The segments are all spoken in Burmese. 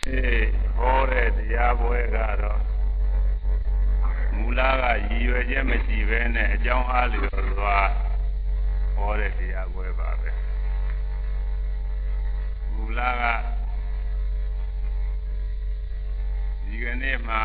ဟောတဲ့တရားပွဲကတော့မူလကရည်ရွယ်ချက်မရှိဘဲနဲ့အကြောင်းအားလျော်စွာဟောတဲ့တရားပွဲပါပဲမူလကဒီကနေ့မှာ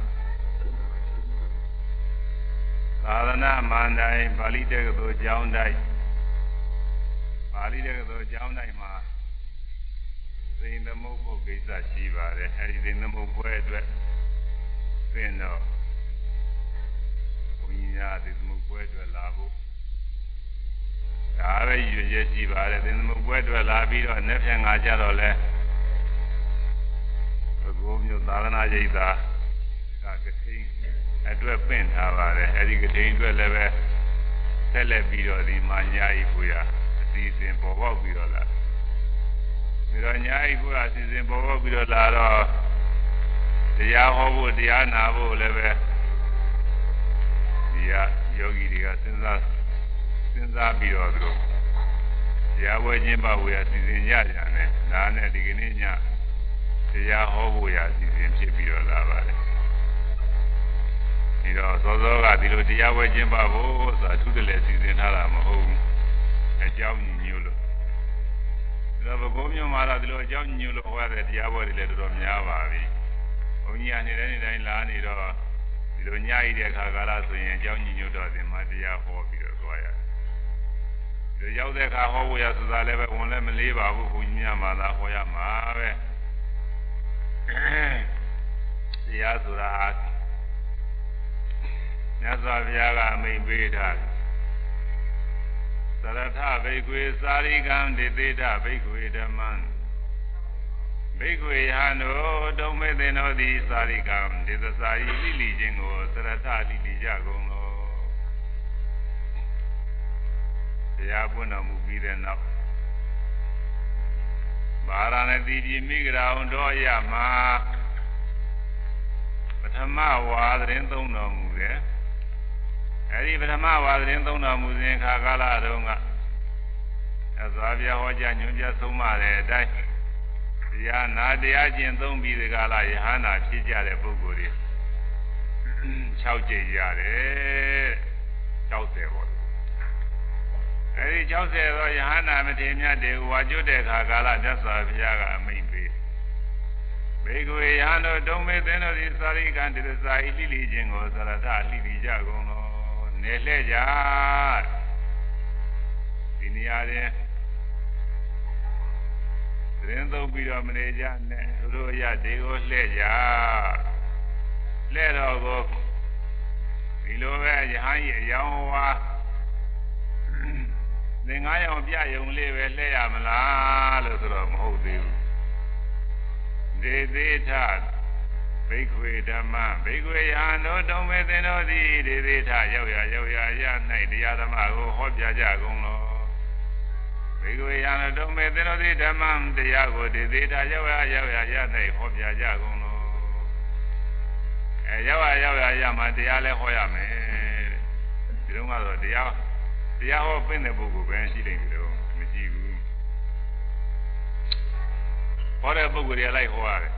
သာသနာမန္တိုင်ပါဠိတက္ကသိုလ်ကျောင်းတိုင်းပါဠိတက္ကသိုလ်ကျောင်းတိုင်းမှာသိင်သမုတ်ဖို့ကိစ္စရှိပါတယ်အဲဒီသိင်သမုတ်ပွဲအတွက်ပြင်တော့ဘုန်းကြီးများသိင်သမုတ်ပွဲအတွက်လာဖို့ဒါပဲရွေးချက်ရှိပါတယ်သိင်သမုတ်ပွဲအတွက်လာပြီးတော့နေ့ဖြန်ငါကြတော့လဲဘုကိုးမျိုးသာသနာ့ရိပ်သာကထိန်အတွက်ပင့်ထားပါတယ်အဲဒီကထိန်အတွက်လည်းပဲဆက်လက်ပြီးတော့ဒီမှာညာဤကိုရအစီအစဉ်ပေါ်ပေါက်ပြီးတော့လာပြီးတော့ညာဤကိုရအစီအစဉ်ပေါ်ပေါက်ပြီးတော့လာတော့တရားဟောဖို့တရားနာဖို့လည်းပဲဒီယောဂီတွေကစဉ်းစားပြီးတော့သူတို့တရားဝဲခြင်းပါဝေရအစီအစဉ်ရကြတယ်ဒါနဲ့ဒီကနေ့ညတရားဟောဖို့ရအစီအစဉ်ဖြစ်ပြီးတော့လာပါတယ်ဒီတော့စောစောကဒီလိုတရားဝဲခြင်းပါဖို့ဆိုတာအထူးတလည်းစီစဉ်ထားတာမဟုတ်ဘူးအကြောင်းညို့လို့ဒါဘကိုးမျိုးမှာတော့ဒီလိုအကြောင်းညို့လို့ဟောရတဲ့တရားပွဲတွေလည်းတော်တော်များပါပြီဘုန်းကြီးကနေတိုင်းလာနေတော့ဒီလိုညရည်တဲ့အခါကာလဆိုရင်အကြောင်းညို့တော့ဒီမှာတရားဟောပြီးတော့သွားရတယ်ဒီရောက်တဲ့အခါဟောဖို့ရဆိုတာလည်းပဲဝင်လည်းမလေးပါဘူးဘုန်းကြီးများမှာသာဟောရမှာပဲတရားဆိုတာမြတ်စွာဘုရားကအမိန့်ပေးထားသရထဘိက္ခွေစာရိကံဒေသေထဘိက္ခွေဓမ္မံဘိက္ခွေယဟန်တို့တုံးမေသင်တို့သည်စာရိကံဒေသစာရိလိလိခြင်းကိုသရထလိလိကြကုန်သောတရားပွင့်တော်မူပြီးတဲ့နောက်ဗာရာဏသီပြည်မိဂရာဝန်တော်ရမှာပထမဝါသတင်းသုံးတော်မူတယ်အဲဒီပထမဝါသတင်းသုံးတော်မူစဉ်ခါကာလတုန်းကသဇာပြဟောကြားညွှန်ပြဆုံးမတဲ့အတိုင်းတရားနာတရားကျင့်သုံးပြီးဒီကာလယဟန္တာဖြစ်ကြတဲ့ပုဂ္ဂိုလ်တွေ6ကြိမ်ရတယ်60ပေါ့အဲဒီ60သောယဟန္တာမထေရမြတ်တွေဝါကျွတ်တဲ့ခါကာလမြတ်စွာဘုရားကအမိန့်ပေးဘေကွေယဟန်တို့တုံးမေသင်တို့သည်သာရိကံတိရစာဤလိလိခြင်းကိုသရထလိလိကြကုန်သောနေလှဲ့ကြဒီနေရာတွင်သတင်းသုံးပြီးတော့မနေကြနဲ့သူတို့ရဒီကိုလှဲ့ကြလှဲ့တော်ကိုဒီလိုပဲယဟန်ရဲ့အယောင်ဝါသင်္ကားရောင်ပြယုံလေးပဲလှဲ့ရမလားလို့ဆိုတော့မဟုတ်သေးဘူးဒေသေထဘိက္ခွေဓမ္မဘိက္ခွေယဟန်တို့တုံးမေသင်တို့သည်ဒေသေထရောက်ရ၌တရားဓမ္မကိုဟောပြကြကုန်လောဘိက္ခွေယဟန်တို့တုံးမေသင်တို့သည်ဓမ္မတရားကိုဒေသေထရောက်ရ၌ဟောပြကြကုန်လောရောက်ရမှာတရားလည်းဟောရမယ်ဒီတော့ကတော့တရားဟောပင့်တဲ့ပုဂ္ဂိုလ်ပဲရှိနေတယ်မရှိဘူးဟောတဲ့ပုဂ္ဂိုလ်တွေလိုက်ဟောရတယ်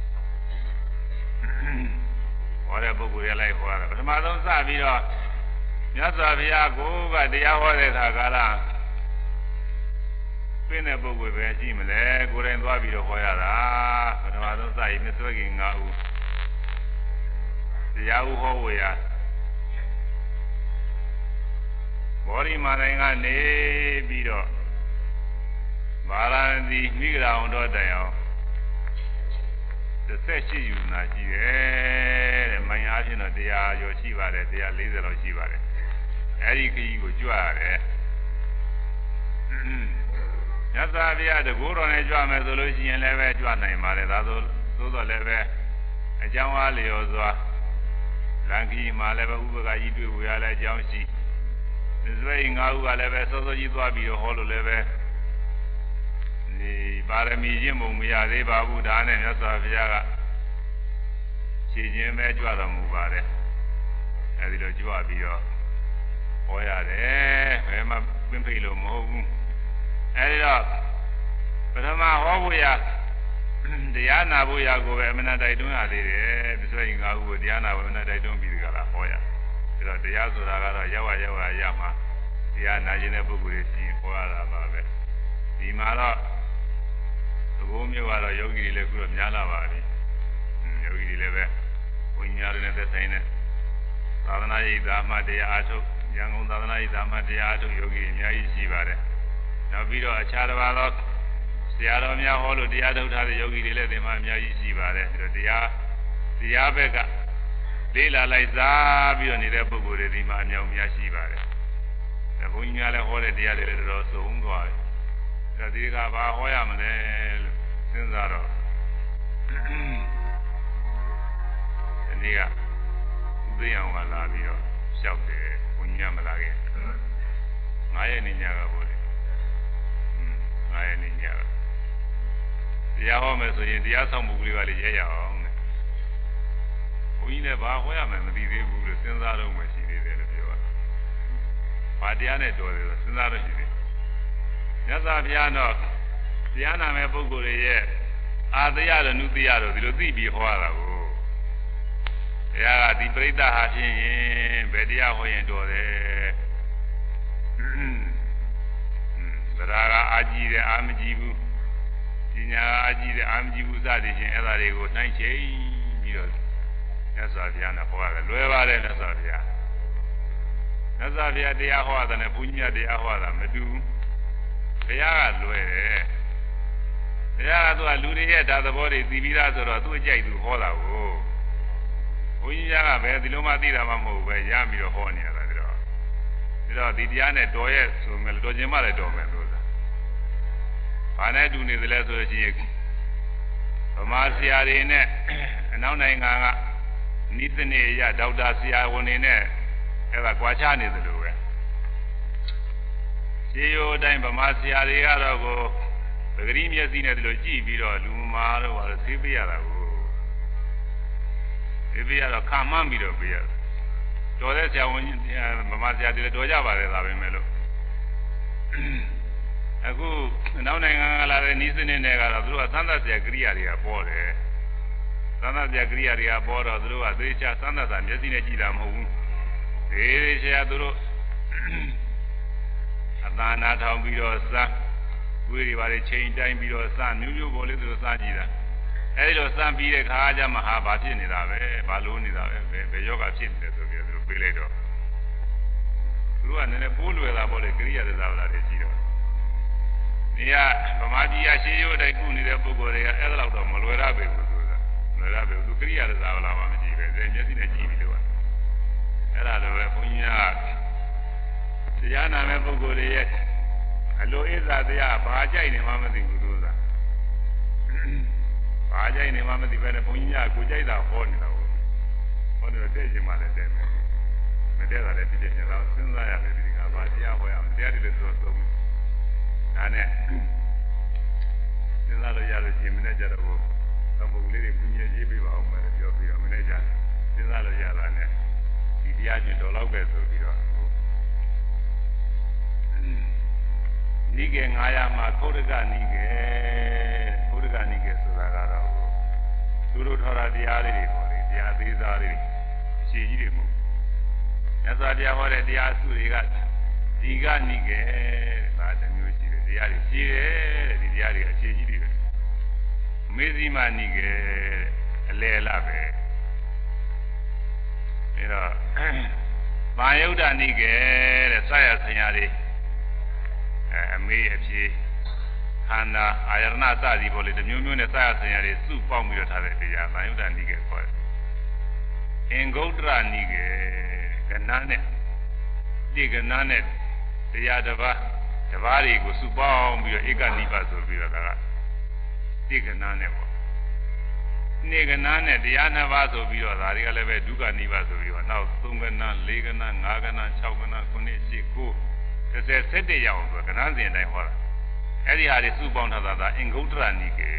ဟောတဲ့ပုဂ္ဂိုလ်တွေလိုက်ဟောရတယ်ပထမဆုံးစပြီးတော့မြတ်စွာဘုရားကိုကတရားဟောတဲ့အခါကာလပင့်တဲ့ပုဂ္ဂိုလ်ပဲရှိမလဲကိုယ်တိုင်သွားပြီးတော့ဟောရတာပထမဆုံးစရင်မြတ်စွာဘုရား9ဦးတရားဟောဝေရဘောဓိမာတိုင်းကနေပြီးတော့ဗာရာဏသီမိဂရာဝန်တော်တိုင်အောင်18ယူနာရှိတယ်တဲ့မိုင်အားဖြင့်တော့100ကျော်ရှိပါတယ်140လောက်ရှိပါတယ်အဲဒီခရီးကိုကြွရတယ်မြတ်စွာဘုရားတကူတော်နဲ့ကြွမယ်ဆိုလို့ရှိရင်လည်းပဲကြွနိုင်ပါတယ်ဒါဆိုသို့တော်လည်းပဲအကြောင်းအားလျော်စွာလန်ခီမှာလည်းပဲဥပက္ခကြီးတွေ့ဝရလည်းအကြောင်းရှိဒီစွဲ5ဦးကလည်းပဲစောစောကြီးသွားပြီးတော့ဟောလို့လည်းပဲဒီပါရမီချင်းမုံမရသေးပါဘူးဒါနဲ့မြတ်စွာဘုရားကခြေချင်းပဲကြွတော်မူပါတယ်အဲဒီလိုကြွပြီးတော့ဟောရတယ်ဘယ်မှပြင်းဖိလို့မဟုတ်ဘူးအဲဒီတော့ပထမဟောဖို့ရတတရားနာဖို့ရကိုပဲအမှန်တိုက်တွန်းရသေးတယ်ဒီဆိုရင်ငါ့ကိုတရားနာဖို့အမှန်တိုက်တွန်းပြီးကြလားဟောရဒါတော့တရားဆိုတာကတော့ရောက်ရမှာတရားနာခြင်းတဲ့ပုဂ္ဂိုလ်တွေရှိရင်ဟောရတာပါပဲဒီမှာတော့သဘောမျိုးကတော့ယောဂီတွေလည်းခုတော့များလာပါပြီယောဂီတွေလည်းပဲဘုန်းကြီးများတွေနဲ့သက်ဆိုင်တဲ့သာသနာ့ရေးသာမှတရားအားထုတ်ရန်ကုန်သာသနာ့ရေးသာမှတရားအားထုတ်ယောဂီတွေအများကြီးရှိပါတယ်နောက်ပြီးတော့အခြားတစ်ပါးသောဆရာတော်များဟောလို့တရားထုတ်ထားတဲ့ယောဂီတွေလည်းဒီမှာအများကြီးရှိပါတယ်ဒါတော့တရားဘက်ကလေးလာလိုက်စားပြီးတော့နေတဲ့ပုဂ္ဂိုလ်တွေဒီမှာအများကြီးရှိပါတယ်ဒါဘုန်းကြီးများလည်းဟောတဲ့တရားတွေလည်းတော်တော်ဆုံးသွားတယ်ဒါဒီကဘာဟောရမလဲလို့စဉ်းစားတော့ဒီနေ့ကသိအောင်ကလာပြီးတော့လျှောက်တယ်ဘုန်းကြီးကမလာခဲ့9ရက်နေညကပေါ့လေ9ရက်နေညကတရားဟောမယ်ဆိုရင်တရားဆောင်မှုကလေးကလည်းရဲရအောင်တဲ့ဘုန်းကြီးလည်းဘာဟောရမယ်မသိသေးဘူးလို့စဉ်းစားတော့မှရှိသေးတယ်လို့ပြောတာဘာတရားနဲ့တော်တယ်ဆိုစဉ်းစားတော့ရှိသေးတယ်မြတ်စွာဘုရားတော့တရားနာမဲ့ပုဂ္ဂိုလ်တွေရဲ့အာသရတို့နုသရတို့ဒီလိုသိပြီးဟောရတာကိုဘုရားကဒီပရိသတ်ဟာဖြင့်ရင်ဘယ်တရားဟောရင်တော်တယ်သရကအာကြည့်တယ်အာမကြည့်ဘူးပညာအာကြည့်တယ်အာမကြည့်ဘူးစသည်ဖြင့်အဲ့ဒါတွေကိုနှိုင်းချိန်ပြီးတော့မြတ်စွာဘုရားနဲ့ဟောရတယ်လွယ်ပါတယ်မြတ်စွာဘုရားမြတ်စွာဘုရားတရားဟောတာနဲ့ဘုန်းကြီးတရားဟောတာမတူဘူးဘုရားကလွယ်တယ်ဘုရားကသူကလူတွေရဲ့ဓာတ်သဘောတွေသိပြီးသားဆိုတော့သူ့အကြိုက်သူဟောတာကိုဘုန်းကြီးကပဲဒီလိုမှသိတာမှမဟုတ်ဘူးပဲရပြီးတော့ဟောနေရတာဒါတော့ဒီတရားနဲ့တော်ရဲ့ဆိုမယ်တော်ခြင်းမှလည်းတော်မယ်လို့ဆိုတာဘာနဲ့တူနေသလဲဆိုလို့ရှိရင်ဗမာဆရာတွေနဲ့အနောက်နိုင်ငံကနိသနေရဒေါက်တာဆရာဝန်တွေနဲ့အဲ့ဒါကြွားချနေသလိုပဲခြေရိုးအတိုင်းဗမာဆရာတွေကတော့ကိုပဂရိမျက်စိနဲ့ဒီလိုကြည့်ပြီးတော့လူမာတော့ဘာလို့သိပေးရတာကိုသိပေးရတော့ခံမှန်းပြီးတော့ပေးရတယ်တော်တဲ့ဆရာဝန်ကြီးဗမာဆရာတွေလည်းတော်ကြပါတယ်ဒါပဲမဲ့လို့အခုနောက်နိုင်ငံကလာတဲ့နီးစနစ်နဲ့ကတော့သူတို့ကသံသဆရာကိရိယာတွေကပေါ်တယ်သံသဆရာကိရိယာတွေကပေါ်တော့သူတို့ကသေချာသံသစာမျက်စိနဲ့ကြည့်တာမဟုတ်ဘူးသေချာသူတို့အသာနာထောင်ပြီးတော့စမ်းဝေးတွေပါလေချိန်တိုင်းပြီးတော့စမ်းမျိုးပေါ်လေးသူတို့စမ်းကြည့်တာအဲဒီလိုစမ်းပြီးတဲ့ခါကျမှဟာဘာဖြစ်နေတာပဲဘာလို့နေတာပဲဘယ်ယောဂဖြစ်နေတယ်ဆိုပြီးသူတို့ပြေးလိုက်တော့သူတို့ကနည်းနည်းပိုးလွယ်တာပေါ့လေကိရိယာသစ္စာဝလာတွေရှိတော့ဒီကဗမာပြည်ရရှိရိုးတိုင်းကုနေတဲ့ပုဂ္ဂိုလ်တွေကအဲ့ဒါတော့မလွယ်ရပေဘူးဆိုတာမလွယ်ရပေဘူးသူကိရိယာသစ္စာဝလာမှမကြည့်ပဲမျက်စိနဲ့ကြည့်ပြီးလို့အဲ့ဒါလိုပဲဘုန်းကြီးကတရားနာမဲ့ပုဂ္ဂိုလ်တွေရဲ့အလိုဣဇာတရားဘာကြိုက်နေမှမသိဘူးသူကဘာကြိုက်နေမှမသိပဲနဲ့ဘုန်းကြီးကကိုကြိုက်တာဟောနေတာကိုဟောတယ်တဲ့ခြင်းမှလည်းတဲ့မယ်မတဲ့တာလည်းဖြစ်ဖြစ်ချင်းတော့စဉ်းစားရတယ်ဒီကဘာတရားဟောရမလဲတရားတွေလည်းသုံးဒါနဲ့စဉ်းစားလို့ရလို့ရှင်မနေ့ကျတော့သံဃာလေးတွေဘုန်းကြီးရေးပေးပါအောင်မယ်ပြောပြီးတော့မနေ့ကျစဉ်းစားလို့ရတာနဲ့ဒီတရားချင်းတော်တော့ပဲဆိုပြီးတော့နိကေ900မှာသုဒ္ဓကနိကေသုဒ္ဓကနိကေဆိုတာကတော့သူတို့ထော်တာတရားလေးတွေပေါ့လေတရားသေးစားလေးအရှိကြီးတွေမဟုတ်မြတ်စွာဘုရားဟောတဲ့တရားစုတွေကဒီကနိကေဒါတစ်မျိုးရှိတယ်တရားတွေရှိတယ်ဒီတရားတွေအရှိကြီးတွေမေဇိမနိကေအလေလပဲအဲတော့မာယုဒ္ဓနိကေတဲ့စရဆရာတွေအမေအဖြေခန္ဓာအာယရဏစသည်ပေါ်လေတမျိုးမျိုးနဲ့စရဆရာတွေစုပေါင်းပြီးတော့ထားတဲ့တရားမာယုဒ္ဓနိကေခေါ်တယ်အင်္ဂုတ္တရနိကေကဏ္ဍနဲ့ဒီကဏ္ဍနဲ့တရားတစ်ပါးတွေကိုစုပေါင်းပြီးတော့ဧကနိဗ္ဗာန်ဆိုပြီးတော့ဒါကဒီကဏ္ဍနဲ့ပေါ့နေကဏ္ဍနဲ့တရားနှစ်ပါးဆိုပြီးတော့ဒါတွေကလည်းပဲဒုက္ခနိဗ္ဗာန်ဆိုပြီးတော့နောက်3ကဏ္ဍ4ကဏ္ဍ5ကဏ္ဍ6ကဏ္ဍ9 10 9 17ရအောင်ဆိုကဏ္ဍစဉ်တိုင်းဟောတာအဲ့ဒီဟာတွေစုပေါင်းထားတာအင်္ဂုတ္တရနိကေ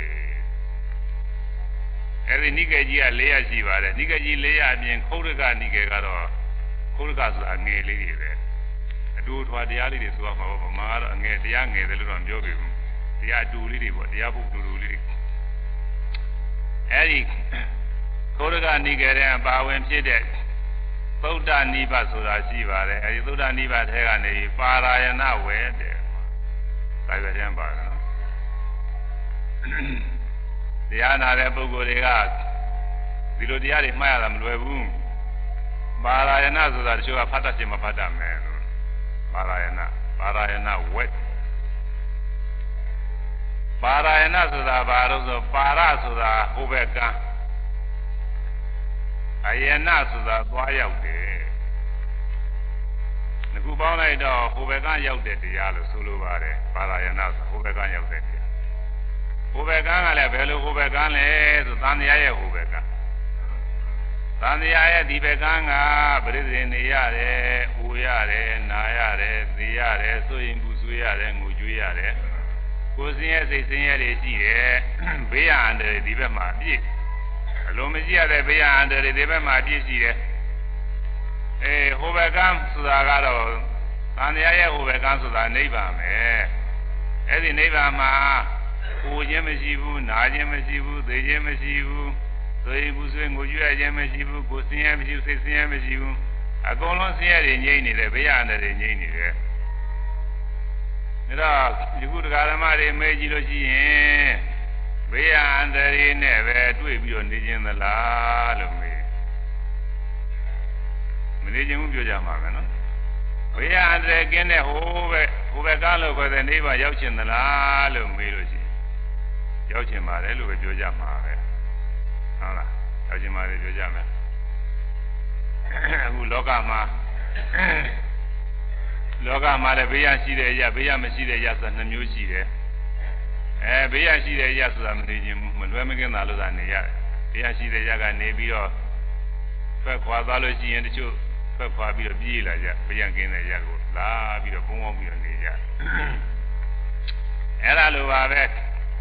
အဲ့ဒီနိကေကြီးက4ရပ်ရှိပါတယ်နိကေကြီး4ရပ်အပြင်ခௌရကနိကေကတော့ခௌရကဆိုတာငယ်လေးတွေပဲအတူထွားတရားလေးတွေဆိုရမှာပေါ့ဗမာကတော့အငယ်တရားငယ်တယ်လို့တော့ပြောပြဘူးတရားအတူလေးတွေပေါ့တရားပုဂ္ဂိုလ်လေးတွေအဲဒီသောရကနိကေတဲ့ပါဝင်ဖြစ်တဲ့သုဒ္ဓနိဗ္ဗာန်ဆိုတာရှိပါတယ်အဲဒီသုဒ္ဓနိဗ္ဗာန်ထဲကနေပါရာယနာဝဲတဲ့ဒါပဲတည်းပါနော်တရားနာတဲ့ပုဂ္ဂိုလ်တွေကဒီလိုတရားတွေမှားရတာမလွယ်ဘူးပါရာယနာဆိုတာတချို့ကဖတ်တတ်ခြင်းမဖတ်တတ်မယ်လို့ပါရာယနာဝဲပါရာယနာဆိုတာဘာလို့ဆိုပါရဆိုတာဟိုဘက်ကံအယနာဆိုတာသွားရောက်တယ်အခုပေါင်းလိုက်တော့ဟိုဘက်ကရောက်တဲ့တရားလို့ဆိုလိုပါတယ်ပါရာယနာဆိုဟိုဘက်ကရောက်တဲ့တရားဟိုဘက်ကကလည်းဘယ်လိုဟိုဘက်ကလဲဆိုသံဃာရဲ့ဟိုဘက်ကသံဃာရဲ့ဒီဘက်ကကပရိသေနေရတယ်၊အိုရတယ်၊နာရတယ်၊သိရတယ်၊ဆိုရင်ပူဆွေးရတယ်၊ငိုကြွေးရတယ်ကိုယ်စင်းရဲ့စိတ်စင်းရဲ့တွေရှိတယ်ဘေးရန်တွေဒီဘက်မှာပြည့်အလိုမရှိရတဲ့ဘေးရန်တွေဒီဘက်မှာပြည့်ရှိတယ်ဟိုဘက်ကဆိုတာကတော့သံဃာရဲ့ဟိုဘက်ကဆိုတာနိဗ္ဗာန်ပဲအဲ့ဒီနိဗ္ဗာန်မှာကိုယ်ခြင်းမရှိဘူးနာခြင်းမရှိဘူးသိခြင်းမရှိဘူးဆိုရင်ဘူးဆွေးငိုကြွေးခြင်းမရှိဘူးကိုယ်စင်းရဲမရှိဘူးစိတ်စင်းရဲမရှိဘူးအကုန်လုံးစင်းရဲတွေငြိမ့်နေတယ်ဘေးရန်တွေငြိမ့်နေတယ်ဒါတော့ဒီကုတရားဓမ္မတွေမေးကြည့်လို့ရှိရင်ဘေးရန်တွေနဲ့ပဲတွေ့ပြီးတော့နေခြင်းသလားလို့မေးမနေခြင်းဘူးပြောကြမှာပဲနော်ဘေးရန်တွေကင်းတဲ့ဟိုဘက်ကလို့ခေါ်တဲ့နိဗ္ဗာန်ရောက်ခြင်းသလားလို့မေးလို့ရှိရင်ရောက်ခြင်းပါတယ်လို့ပဲပြောကြမှာပဲဟုတ်လားရောက်ခြင်းပါတယ်ပြောကြမယ်အခုလောကမှာလည်းဘေးရရှိတဲ့အရာဘေးရမရှိတဲ့အရာဆိုတာ2မျိုးရှိတယ်ဘေးရရှိတဲ့အရာဆိုတာမသိခြင်းမလွယ်မကင်းတာလို့သာနေရတယ်ဘေးရရှိတဲ့အရာကနေပြီးတော့ထွက်ခွာသွားလို့ရှိရင်တချို့ထွက်ခွာပြီးတော့ပြေးလာကြဘေးရကင်းတဲ့အရာကိုလာပြီးတော့ပုံအောင်ပြီးတော့နေကြအဲ့ဒါလိုပါပဲ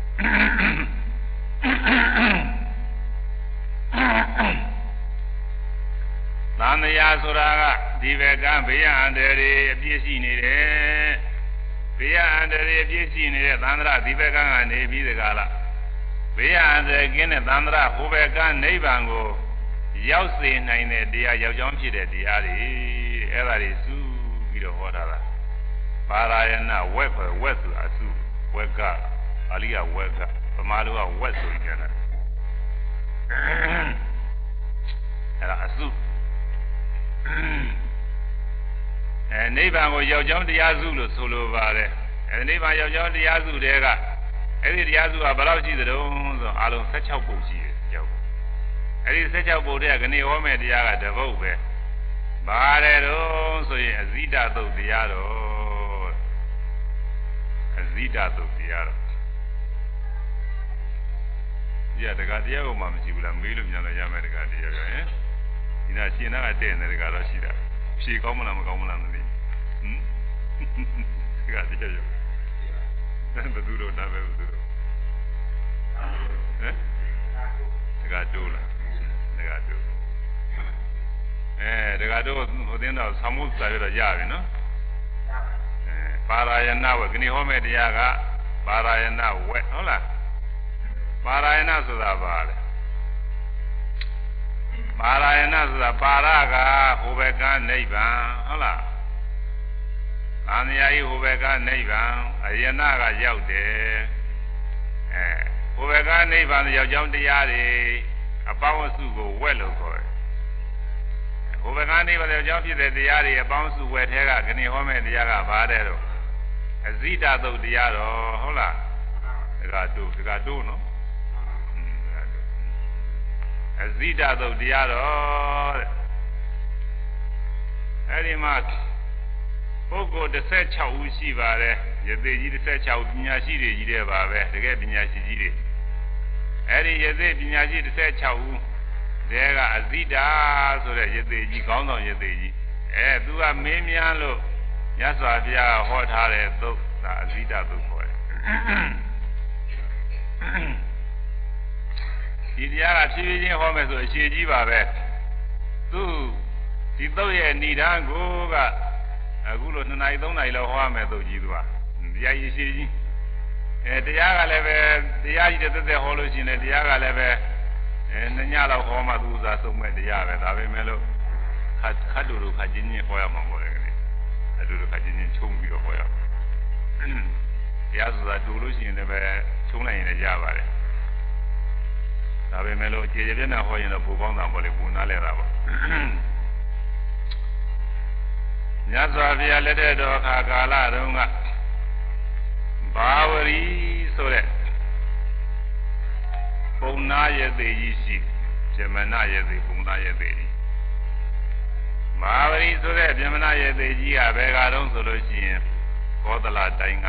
သံဃာဆိုတာကဒီဘက်ကဘေးရန်တွေအပြည့်ရှိနေတယ်ဘေးရန်တွေအပြည့်ရှိနေတဲ့သံဃာဒီဘက်ကကနေပြီးတကားလားဘေးရန်တွေကင်းတဲ့သံဃာဟိုဘက်ကနိဗ္ဗာန်ကိုရောက်စေနိုင်တဲ့တရားရောက်ကြောင်းဖြစ်တဲ့တရားတွေအဲ့ဒါတွေစုပြီးတော့ဟောတာလားပါရာယနာဝက်ဆိုဝက်ဆိုတာစုဝက်ကပါဠိကဝက်ကဗမာလိုကဝက်ဆိုကြတယ်အဲ့ဒါအစုနိဗ္ဗာန်ကိုရောက်ကြောင်းတရားစုလို့ဆိုလိုပါတယ်နိဗ္ဗာန်ရောက်ကြောင်းတရားစုတွေကအဲ့ဒီတရားစုကဘယ်လောက်ရှိသလဲဆိုအလုံး16ပုဒ်ရှိတယ်ကြောက်အဲ့ဒီ16ပုဒ်တွေကခဏဟောမဲ့တရားကတပုဒ်ပဲပါတယ်တော့ဆိုရင်အဇိတသုတ်တရားတော်အဇိတသုတ်တရားတော်ဒီကတကတရားကိုမှမရှိဘူးလားမေးလို့မြန်လို့ရမယ်တကတရားရောဟင်ဒီနာရှင်နာကတဲ့နေတကတော့ရှိတာဖြေကောင်းမလားမကောင်းမလားမသိတကတရားရောဘယ်သူတော့ဒါပဲဘယ်သူတော့ဟမ်တကတိုးလားတကတိုးတကတိုးဟိုတင်းတော့သံမှုစာရတော့ရပြီနော်ပါရာယနာဝက်ခဏဟောမဲ့တရားကပါရာယနာဝက်ဟုတ်လားပါရာယနာဆိုတာပါလေပါရာယနာဆိုတာပါရကဟိုဘက်ကနိဗ္ဗာန်ဟုတ်လားသံဃာကြီးဟိုဘက်ကနိဗ္ဗာန်အယနာကရောက်တယ်ဟိုဘက်ကနိဗ္ဗာန်ရောက်ကြောင်းတရားတွေအပေါင်းအစုကိုဝက်လို့ခေါ်တယ်ဟိုဘက်ကနိဗ္ဗာန်ရောက်ကြောင်းဖြစ်တဲ့တရားတွေအပေါင်းအစုဝက်ထဲကခဏဟောမဲ့တရားကဘာတဲ့တော့အဇိတသုတ်တရားတော်ဟုတ်လားတကတိုးနော်အဇိတသုတ်တရားတော်တဲ့အဲဒီမှာပုဂ္ဂိုလ်16ဦးရှိပါတယ်ယသိကြီး16ပညာရှိတွေကြီးတဲ့ပါပဲတကယ်ပညာရှိကြီးတွေအဲဒီယသိပညာရှိ16ဦးတဲကအဇိတဆိုတဲ့ယသိကြီးခေါင်းဆောင်ယသိကြီးသူကမင်းများလို့မြတ်စွာဘုရားဟောထားတဲ့သုတ်ဒါအဇိတသုတ်ခေါ်တယ်ဒီတရားကဖြည်းဖြည်းချင်းဟောမယ်ဆိုအရှိကြီးပါပဲသူဒီသုတ်ရဲ့ဏိဒန်းကိုကအခုလို2နာရီ3နာရီလောက်ဟောရမယ်သုတ်ကြီးသူကတရားရည်ရှိကြီးတရားကလည်းပဲတရားကြီးတဲ့သက်သက်ဟောလို့ရှိရင်တရားကလည်းပဲညလောက်ဟောမှသူဥစားဆုံးမဲ့တရားပဲဒါပဲမဲ့လို့ခတ်တူတူခတ်ချင်းချင်းဟောရမှာပေါ့လေအတူတူခတ်ချင်းချင်းချုံပြီးတော့ဟောရမှာတရားဆိုတာတူလို့ရှိရင်လည်းပဲချုံလိုက်ရင်လည်းရပါတယ်ဒါပဲမဲ့လို့ကြေကြေပြည့်နဲ့ဟောရင်တော့ပူပေါင်းတာပေါ့လေပူနာလဲတာပေါ့မြတ်စွာဘုရားလက်ထက်တော်ခါကာလတုန်းကဘာဝရီဆိုတဲ့ပုံနာရဲ့သေးကြီးရှိဇမနရဲ့သေးပုံနာရဲ့သေးကြီးဘာဝရီဆိုတဲ့ဇမနရဲ့သေးကြီးကဘယ်ကတော့ဆိုလို့ရှိရင်ကောသလတိုင်းက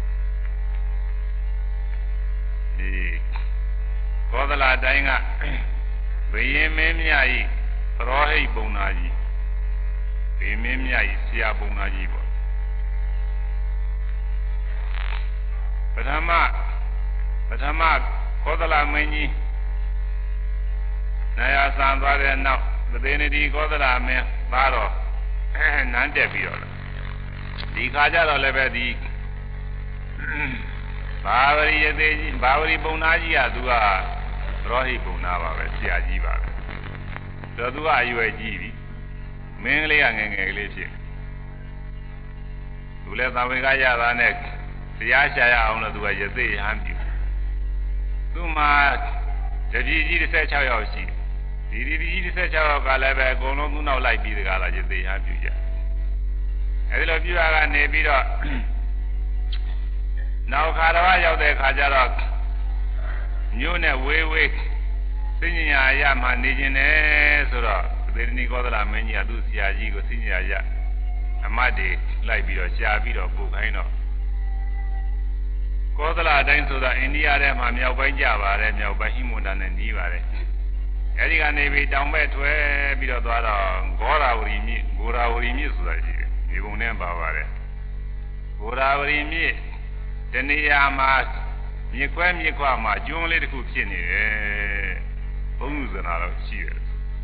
ဒီကောသလတိုင်းကဘယင်းမင်းမြတ်ဤပရောဟိတ်ပုံနာကြီးဘယင်းမင်းမြတ်ဤဆရာပုံနာကြီးပေါ့ပထမကောသလမင်းကြီးနာယဆံသွားတဲ့နောက်သတေနတိကောသလမင်းသားတော်နန်းတက်ပြီးတော့ဒီခါကျတော့လည်းပဲဒီဘာဝရီယသေးကြီးဘာဝရီပုံနာကြီးကသူကရောဟိပုံနာပါပဲဆရာကြီးပါပဲတော့သူကအရွယ်ကြီးပြီမင်းကလေးကငယ်ငယ်ကလေးဖြစ်သူလည်းသာဝေကရတာနဲ့တရားရှာရအောင်လို့သူကယသိဟန်ပြုသူမှတပည့်ကြီး16ယောက်ရှိဒီတပည့်ကြီး16ယောက်ကလည်းပဲအကုန်လုံးသူ့နောက်လိုက်ပြီးတကားလားယသိဟန်ပြုကြအဲဒီလိုပြုရကနေပြီးတော့နောက်ခါတော်ရောက်တဲ့ခါကျတော့မြို့နဲ့ဝေးဝေးသိဉ္ညာရမှနေခြင်းနဲ့ဆိုတော့သေရဏီကောသလမင်းကြီးကသူ့ဆရာကြီးကိုသိဉ္ညာရအမတ်တွေလိုက်ပြီးတော့ရှားပြီးတော့ပို့ခိုင်းတော့ကောသလအတိုင်းဆိုတာအိန္ဒိယထဲမှာမြောက်ပိုင်းကြပါတယ်မြောက်ပိုင်းဟိမဝန္တာနဲ့နီးပါတယ်အဲဒီကနေပြီးတောင်ဘက်ထွဲပြီးတော့သွားတော့ဂောရာဝရီမြစ်ဆိုတာရှိတယ်ဒီပုံနဲ့ပါပါတယ်ဂောရာဝရီမြစ်တနေရာမှာမြစ်ခွဲမှာကျွန်းလေးတစ်ခုဖြစ်နေတယ်ဘုံလူစနာတော့ရှိတယ်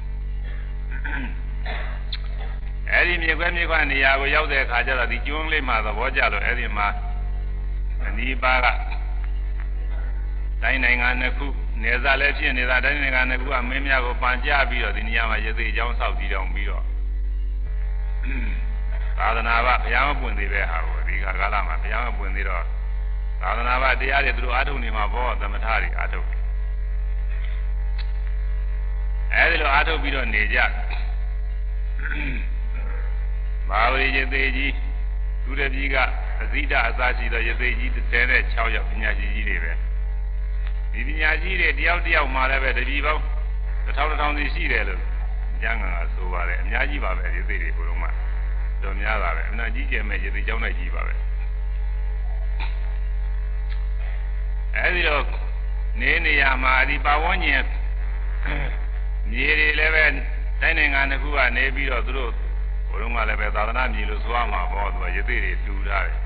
အဲဒီမြစ်ခွဲနေရာကိုရောက်တဲ့အခါကျတော့ဒီကျွန်းလေးမှာသဘောကျလို့အဲဒီမှာအနီးပါးကတိုင်းနိုင်ငံနှစ်ခုနေစားလည်းဖြစ်နေတာတိုင်းနိုင်ငံနှစ်ခုကမင်းများကိုပန်ကြပြီးတော့ဒီနေရာမှာရသေးအကြောင်းဆောက်တည်တောင်ပြီးတော့သာသနာ့ဘဘုရားမပွင့်သေးပဲဟာကိုဒီကာလမှာဘုရားမပွင့်သေးတော့သာသနာ့ဘတရားတွေသူတို့အားထုတ်နေမှာပေါ့သမထတွေအားထုတ်အဲဒီလိုအားထုတ်ပြီးတော့နေကြဘာဝရိယသေးကြီးသူတပည့်ကအဇိဒအစာရှိသောယသိကြီး36ယောက်ပညာရှိကြီးတွေပဲဒီပညာရှိတွေတယောက်မှလည်းပဲတပည့်ပေါင်း1000စီရှိတယ်လို့ကျမ်းဂန်ကဆိုပါတယ်အများကြီးပါပဲယသိတွေဘုရုံးမှာတော်များပါပဲအမှန်ကြီးကျယ်မဲ့ယသိကျောင်းလိုက်ကြီးပါပဲအဲဒီတော့နေရာမှာဒီပါဝန်းကျင်မြေတွေလည်းပဲတိုင်းနိုင်ငံတစ်ခုကနေပြီးတော့သူတို့ဘုရုံးကလည်းပဲသာသနာမြေလို့ဆိုရမှာပေါ့သူကယသိတွေတူထားတယ်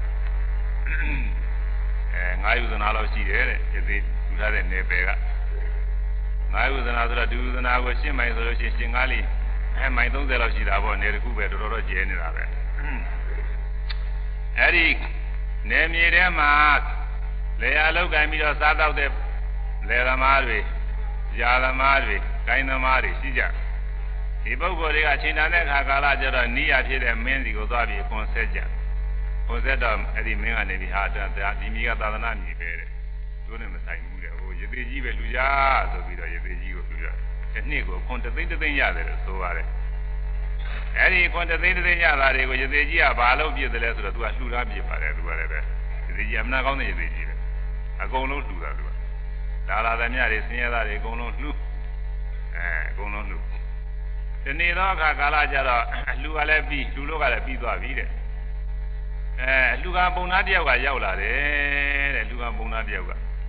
9ယူဇနာလောက်ရှိတယ်တဲ့ယသိတူထားတဲ့နယ်ပယ်က9ယူဇနာဆိုတော့ဒုယူဇနာကို10မိုင်ဆိုလို့ရှိရင်10ကားလေးမိုင်30လောက်ရှိတာပေါ့နယ်တစ်ခုပဲတော်တော်ကျဲနေတာပဲအဲဒီနယ်မြေထဲမှာလေယာလောက်ကင်ပြီးတော့စားတော့တဲ့လေသမားတွေယာသမားတွေကိုင်းသမားတွေရှိကြဒီပုဂ္ဂိုလ်တွေကချိန်တန်တဲ့ခါကာလကျတော့နိယာဖြစ်တဲ့မင်းစီကိုသွားပြီးအခွန်ဆက်ကြခွန်ဆက်တော့အဲ့ဒီမင်းကနေပြီးဟာဒီမြေကသာသနာမြေပဲတဲ့သူနဲ့မဆိုင်ဘူးတဲ့ဟိုရေသေးကြီးပဲလူကြဆိုပြီးတော့ရေသေးကြီးကိုလူကြတစ်နှစ်ကိုခွန်တစ်သိန်းရတယ်လို့ဆိုပါတယ်အဲ့ဒီခွန်တစ်သိန်းရတာတွေကိုရေသေးကြီးကဘာလို့ပြည့်တယ်လဲဆိုတော့သူကလှူထားပြစ်ပါတယ်သူကလည်းပဲရေသေးကြီးအမနာကောင်းတဲ့ရေသေးကြီးပဲအကုန်လုံးလှူတာသူကလာသမျှတွေဆင်းရဲသားတွေအကုန်လုံးလှူအကုန်လုံးလှူဒီနေ့တော့အခါကာလကျတော့လူကလည်းပြီးလူတို့ကလည်းပြီးသွားပြီတဲ့လူကပုံနာတယောက်ကရောက်လာတယ်တဲ့လူကပုံနာတယောက်က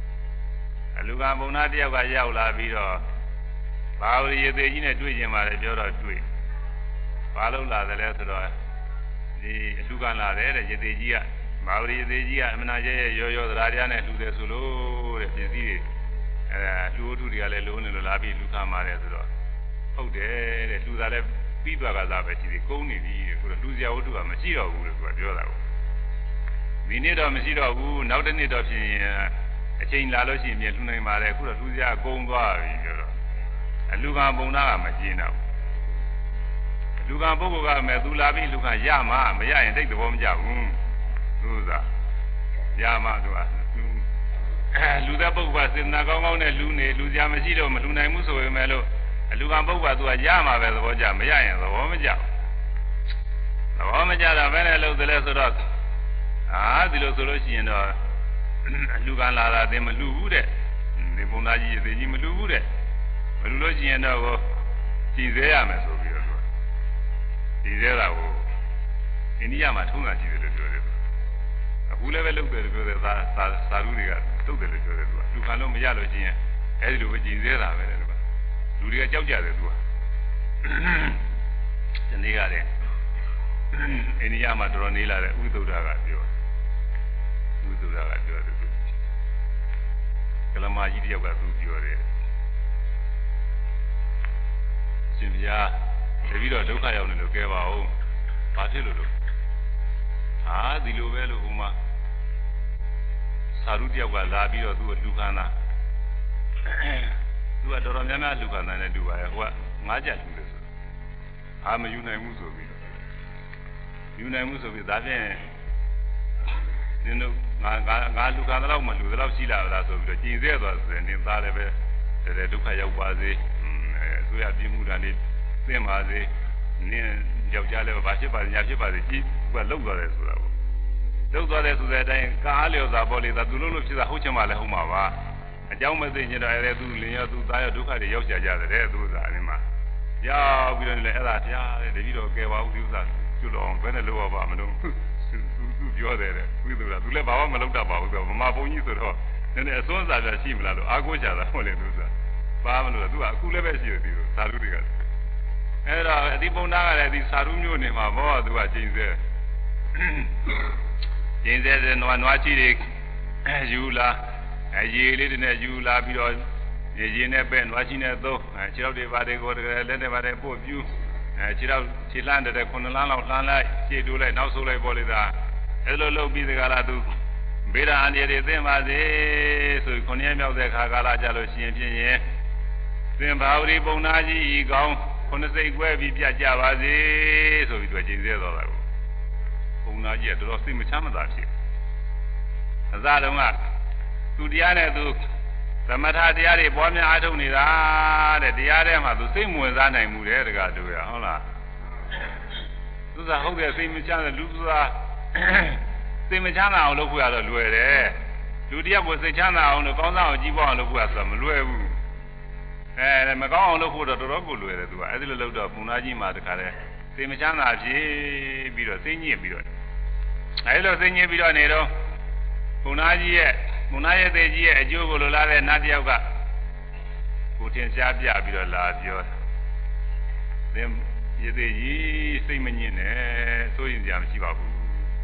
ရောက်လာပြီးတော့ဘာဝရရေသေးကြီးနဲ့တွေ့ကျင်ပါလေပြောတော့တွေ့ဘာလို့လာတယ်လဲဆိုတော့ဒီလူကလာတယ်တဲ့ရေသေးကြီးကဘာဝရရေသေးကြီးကအမနာရဲရောသရာတရားနဲ့လှူတယ်ဆိုလို့တဲ့ပစ္စည်းတွေလူဝတ္ထုတွေကလည်းလုံးနေလို့လာပြီးလူခါမှာတယ်ဆိုတော့ဟုတ်တယ်တဲ့လူသားလည်းပြီးသွားကစားပဲရှိသေးကုန်းနေပြီတဲ့ကိုလူစရာဝတ္ထုကမရှိတော့ဘူးလို့သူကပြောတာကိုဒီနေ့တော့မရှိတော့ဘူးနောက်တစ်နေ့တော့ဖြစ်ရင်အချိန်လာလို့ရှိရင်ပြန်လှူနိုင်ပါတယ်အခုတော့လူစရာကုန်းသွားပြီပြောတော့လူကပုံနာကမကျင်းတော့လူကပုဂ္ဂိုလ်ကမဲ့သူလာပြီးလူကရမှာမရရင်တိတ်သဘောမကျဘူးသူစားရမှာသူကလူတဲ့ပုဂ္ဂိုလ်ကစေတနာကောင်းကောင်းနဲ့လူနေလူစရာမရှိတော့မလူနိုင်ဘူးဆိုပေမဲ့လို့လူကပုဂ္ဂိုလ်ကသူကရမှာပဲသဘောကျမရရင်သဘောမကျသဘောမကျတော့ဘယ်နဲ့လို့သလဲဆိုတော့ဒီလိုဆိုလို့ရှိရင်တော့လူကလာတာသင်မလူဘူးတဲ့ဒီပုံသားကြီးအသေးကြီးမလူဘူးတဲ့မလူလို့ရှိရင်တော့ကြည်သေးရမယ်ဆိုပြီးတော့ကြည်သေးတာကိုအိန္ဒိယမှာထုံးတာကြည့်တယ်လို့ပြောတယ်အခုလည်းပဲလုပ်တယ်လို့ပြောတယ်သာဓုတွေကလုပ်တယ်လို့ပြောတယ်လူခံလို့မရလို့ရှိရင်အဲဒီလိုပဲကြည်သေးတာပဲလူတွေကကြောက်ကြတယ်သူကဒီနေ့ကလည်းအိန္ဒိယမှာတော်တော်နေလာတဲ့ဥဒ္ဒရာကပြောတယ်ကလမာကြီးတယောက်ကသူပြောတယ်ရှင်ဗျာတပည့်တော်ဒုက္ခရောက်နေလို့ကဲပါဦးဘာဖြစ်လို့ဒီလိုပဲလို့ဟိုမှာသာဓုတယောက်ကလာပြီးတော့သူ့ကိုလူခန္ဓာသူကတော်တော်များများလူခန္ဓာနဲ့တူပါရဲ့ဟိုကငါးချက်လူလို့ဆိုမယူနိုင်ဘူးဆိုပြီးယူနိုင်မှုဆိုပြီးဒါဖြင့်နင်တို့ငါလူခန္ဓာတော့မလူတော့ရှိလာလားဆိုပြီးတော့ကျင်သေးသွားတယ်နင်သားလည်းပဲတဲ့ဒုက္ခရောက်ပါစေဆိုရပြင်းမှုတာလေးသိပါစေနင်ယောက်ျားလည်းဘာဖြစ်ပါညာဖြစ်ပါစေကြည့်ကလောက်သွားတယ်ဆိုတာပေါ့လောက်သွားတယ်ဆိုတဲ့အတိုင်းကားလျော်စာပေါ်လေသာသူလို့ဖြစ်တာဟုတ်ချင်မှလည်းဟုတ်မှာပါအကြောင်းမသိရင်တော့အဲ့ဒါသူလင်ရောသူသားရောဒုက္ခတွေရောက်ကြကြတယ်သူစားအင်းမှာရောက်ပြီးတော့လည်းအဲ့ဒါဖျားတယ်တတိတော့ကဲပါဦးဒီဥစ္စာကျွလို့အောင်ဘယ်နဲ့လို့ပါမလို့သူပြောတယ်တဲ့ဝိသုဒ္ဓသူလည်းဘာမှမလုပ်တတ်ပါဘူးဆိုတော့မမဘုံကြီးဆိုတော့နည်းနည်းအစွန်းစားပြရှိမလားလို့အာကိုးချတာဟုတ်လေသူစားဘာမလို့သူကအခုလည်းပဲရှိတယ်သူသာဓုတွေကအဲ့တော့အဒီပုံနာကလည်းဒီသာဓုမျိုးနေမှာဘောသူကကျင်းစေတဲ့နွားချီတွေယူလာရေလေးတွေနဲ့ယူလာပြီးတော့ရေနဲ့ပဲနွားချီနဲ့သုံးခြေထောက်တွေပါတယ်ကိုလက်တွေပါတယ်ပို့ပြူခြေထောက်ခြေလန်းတဲ့9လမ်းလောက်လှမ်းလိုက်ခြေတိုးလိုက်နောက်ဆုပ်လိုက်ပေါ်လေသာအဲ့လိုလုပ်ပြီးဒီကလာသူဘေးရာအန္တရာယ်တွေသိပါစေဆို9ရက်မြောက်တဲ့ခါကာလကြလို့ရှိရင်ဖြင့်သင်္ဘာဝရီပုံနာကြီးဤကောင်း9စိတ်ကွဲပြီးပြကြပါစေဆိုပြီးသူကျင်းသေးတော်တာကိုပုံနာကြီးကတော်တော်စိတ်မချမ်းသာဖြစ်အစတုန်းကသူတရားနဲ့သူသမထတရားတွေပွားများအားထုတ်နေတာတဲ့တရားထဲမှာသူစိတ်မဝင်စားနိုင်ဘူးတဲ့တကားတို့ရဟုတ်လားသူကဟုတ်တယ်စိတ်မချမ်းသာလူဆိုတာစိတ်မချမ်းသာအောင်လုပ်ဖို့ရတော့လွယ်တယ်လူတရားကိုစိတ်ချမ်းသာအောင်လို့ကောင်းစားအောင်ကြီးပွားအောင်လုပ်ဖို့ရဆိုတာမလွယ်ဘူးမကောင်းအောင်လုပ်ဖို့တော့တော်တော်ကိုလွယ်တယ်သူကအဲ့ဒီလိုလုပ်တော့ပုံနာကြီးမှာတခါတည်းစိတ်မချမ်းသာဖြစ်ပြီးတော့စိတ်ညစ်ပြီးတော့အဲ့လိုစိတ်ညစ်ပြီးတော့နေတော့ပုံနာကြီးရဲ့သေးကြီးရဲ့အကျိုးကိုလိုလားတဲ့နတ်တယောက်ကကိုထင်ရှားပြပြီးတော့လာပြောသင်ရသေးကြီးစိတ်မညစ်နဲ့စိုးရင်ကြမရှိပါဘူး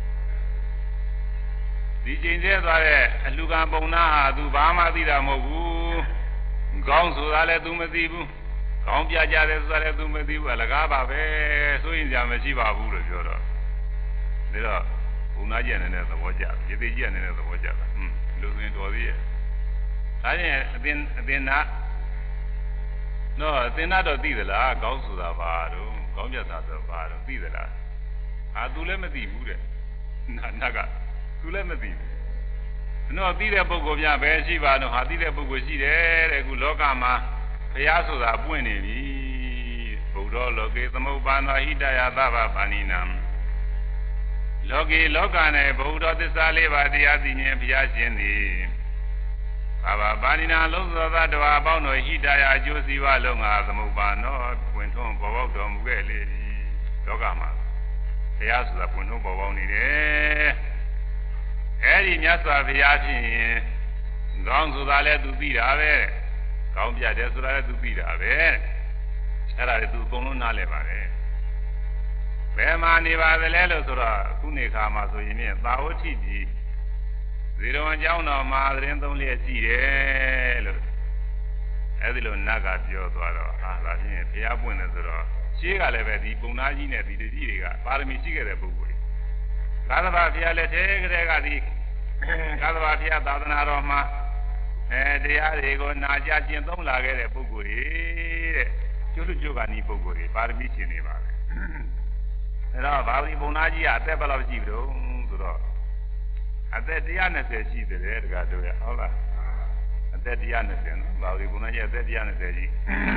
ဒီချိန်ကျဲသွားတဲ့အလှကံပုံနာဟာသူဘာမှသိတာမဟုတ်ဘူးကောင်းဆိုတာလည်းသူမသိဘူးကောင်းပြကြတယ်ဆိုတာလည်းသူမသိဘူးအလကားပါပဲစိုးရင်ကြမရှိပါဘူးလို့ပြောတော့ဒါတော့ပုံနာကြီးအနေနဲ့သဘောကျရသေးကြီးအနေနဲ့သဘောကျတာလူစင်တော်သေးရဲ့ဒါဖြင့်အသင်နာတော့အသင်နာတော့သိသလားကောင်းဆိုတာပါတော့ကောင်းပြတာဆိုပါတော့သိသလားသူလည်းမသိဘူးတဲ့နတ်ကသူလည်းမသိဘူးတော့သိတဲ့ပုဂ္ဂိုလ်များပဲရှိပါတော့သိတဲ့ပုဂ္ဂိုလ်ရှိတယ်တဲ့အခုလောကမှာဘုရားဆိုတာပွင့်နေပြီဘုရောလောကေသမုပ္ပါဏဟိတယသဗ္ဗပါဏိနံလောကီလောကနဲ့ဘုရားသစ္စာလေးပါးတရားသိခြင်းဘုရားရှင်သည်ဘာဝပါဏိနာလုံးသောသတ္တဝါအပေါင်းတို့ဟိတယအကျိုးစီးပွားလုံးငါသမုပ္ပါနောပွင့်ထွန်းပေါ်ပေါက်တော်မူခဲ့လေသည်လောကမှာဘုရားဆိုတာပွင့်ထွန်းပေါ်ပေါက်နေတယ်အဲဒီမြတ်စွာဘုရားဖြင့်ကောင်းဆိုတာလည်းသူသိတာပဲကောင်းပြတယ်ဆိုတာလည်းသူသိတာပဲအဲ့ဒါလည်းသူအကုန်လုံးနားလည်ပါတယ်ဘယ်မှာနေပါသလဲလို့ဆိုတော့ခုနေခါမှာဆိုရင်သာဝတိကြီးဇေရဝံကျောင်းတော်မှာသတင်းသုံးလျက်ရှိတယ်လို့အဲ့ဒီလိုနတ်ကပြောသွားတော့ဒါဖြင့်ဘုရားပွင့်တယ်ဆိုတော့ရှေးကလည်းပဲဒီပုံနာကြီးနဲ့ဒီတကြီးတွေကပါရမီရှိခဲ့တဲ့ပုဂ္ဂိုလ်တွေသာသနာဘုရားလက်ထဲကလေးကဒီသာသနာဘုရားသာသနာတော်မှာတရားတွေကိုနာကြားကျင့်သုံးလာခဲ့တဲ့ပုဂ္ဂိုလ်တွေတဲ့တဲ့ကျွတ်ကျွတ်ကနေပုဂ္ဂိုလ်တွေပါရမီရှင်နေပါပဲအဲ့တော့ဘာဝတိဘုံသားကြီးကအသက်ဘယ်လောက်ရှိပြီတော့ဆိုတော့အသက်120ရှိတယ်တကားတို့ရဟုတ်လားအသက်120နော်ဘာဝတိဘုံသားကြီးအသက်120ရှိ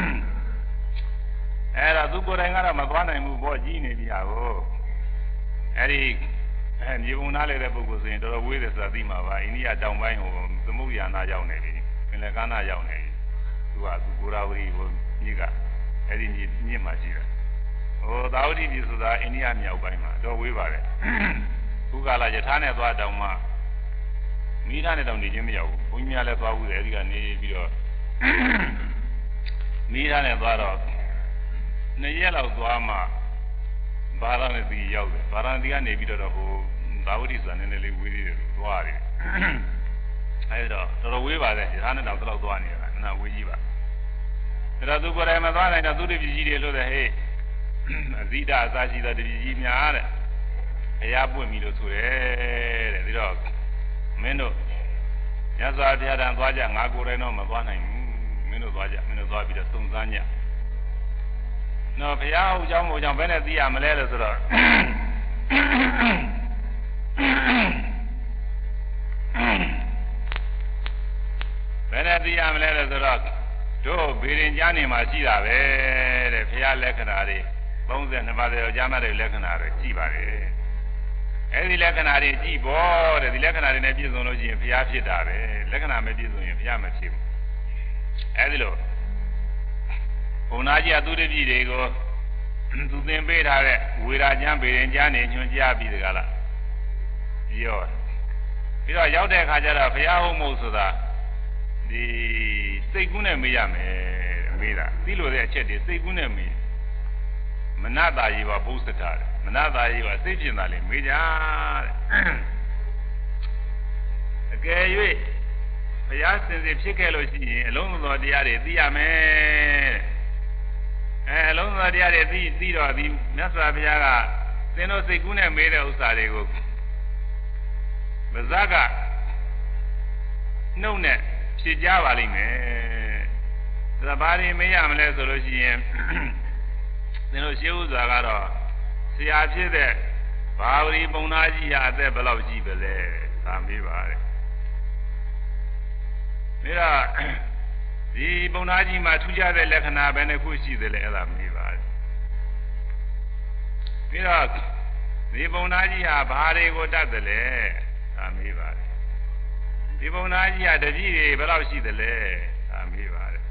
အဲ့တော့သူကိုယ်တိုင်ကတော့မသွားနိုင်ဘူးဘောကြီးနေပြီဟာကိုအဲ့ဒီမြေပုံသားလေးတဲ့ပုဂ္ဂိုလ်ဆိုရင်တော်တော်ဝေးတယ်ဆိုတာသိမှာပါအိန္ဒိယတောင်ပိုင်းဟိုသမုဒ္ဒရာနာရောက်နေပြီပင်လယ်ကမ်းနာရောက်နေပြီသူကသူဂိုရာဝတီဟိုမြစ်ကအဲ့ဒီမြစ်မှာရှိတယ်ဟိုသာဝတိပြည်ဆိုတာအိန္ဒိယမြောက်ပိုင်းမှာတော့ဝေးပါတယ်ခုကလာယထာနဲ့သွားတောင်မှမိသားနဲ့တောင်နေချင်းမရောက်ဘူးဘုန်းကြီးများလည်းသွားဘူးတယ်အဲဒီကနေပြီးတော့မိသားနဲ့သွားတော့2ရက်လောက်သွားမှဗာရာဏသီရောက်တယ်ဗာရာဏသီကနေပြီးတော့ဟိုသာဝတိဆိုတာနည်းနည်းလေးဝေးသေးတယ်သွားတယ်အဲဒီတော့တော်တော်ဝေးပါတယ်ယထာနဲ့တောင်တော့သွားနေတာနာဝေးကြီးပါဒါတော့သူကိုယ်တိုင်မသွားနိုင်တော့သူတပည့်ကြီးတွေလို့တဲ့ဟဲ့အဇိဒအစာရှိတဲ့တပည့်ကြီးများတဲ့အရာပွင့်ပြီလို့ဆိုတယ်တဲ့ဒီတော့မင်းတို့ညဇာပြဒံသွားကြငါကိုယ်တိုင်တော့မသွားနိုင်ဘူးမင်းတို့သွားကြမင်းတို့သွားပြီးတော့စုံစမ်းကြနော်ဘုရားဟုတ်ကြောင်းမို့ကြောင်းဘယ်နဲ့သိရမလဲလို့ဆိုတော့ဘယ်နဲ့သိရမလဲလို့ဆိုတော့တို့ဗေရင်ကြားနေမှာရှိတာပဲတဲ့ဘုရားလက္ခဏာတွေ32ပါးတဲ့ကြားမှတဲ့လက္ခဏာတွေကြည့်ပါလေအဲဒီလက္ခဏာတွေကြည့်ဖို့တဲ့ဒီလက္ခဏာတွေနဲ့ပြည့်စုံလို့ရှိရင်ဘုရားဖြစ်တာပဲလက္ခဏာမပြည့်စုံရင်ဘုရားမဖြစ်ဘူးအဲဒီလိုဘုံနာကြီးအသူတပည့်တွေကိုသူသင်ပေးထားတဲ့ဝေရာကျမ်းဗေရင်ကြားနေညွှန်ကြားပြီးတကလားပြောပြီးတော့ရောက်တဲ့အခါကျတော့ဘုရားဟုတ်မဟုတ်ဆိုတာဒီစိတ်ကူးနဲ့မေးရမယ်မေးတာသိလို့တဲ့အချက်တွေစိတ်ကူးနဲ့မေးမနတာရေးပါဘုစတာတဲ့မနတာရေးပါစိတ်ပြင်တာလေမေးကြတဲ့အကယ်၍ဘုရားစင်စစ်ဖြစ်ခဲ့လို့ရှိရင်အလုံးစုံသောတရားတွေသိရမယ်အလုံးစုံသောတရားတွေသိတော့ဒီမြတ်စွာဘုရားကသင်တို့စိတ်ကူးနဲ့မေးတဲ့ဥစ္စာတွေကိုမဇ္ဇကနှုတ်နဲ့ဖြေကြပါလိမ့်မယ်ဒါဘာတွေမေးရမလဲဆိုလို့ရှိရင်သင်တို့ရှင်းဥစွာကတော့ဆရာဖြစ်တဲ့ဘာဝရီပုံနာကြီးဟာအသက်ဘယ်လောက်ရှိပါလဲသာမေးပါတယ်ဒါဒီပုံနာကြီးမှာထူးခြားတဲ့လက္ခဏာဘယ်နှခုရှိသလဲအဲ့ဒါမေးပါတယ်ပြီးတော့ဒီပုံနာကြီးဟာဘာတွေကိုတတ်တယ်လဲသာမေးပါတယ်ဒီပုံနာကြီးဟာတပည့်တွေဘယ်လောက်ရှိသလဲသာမေးပါတယ်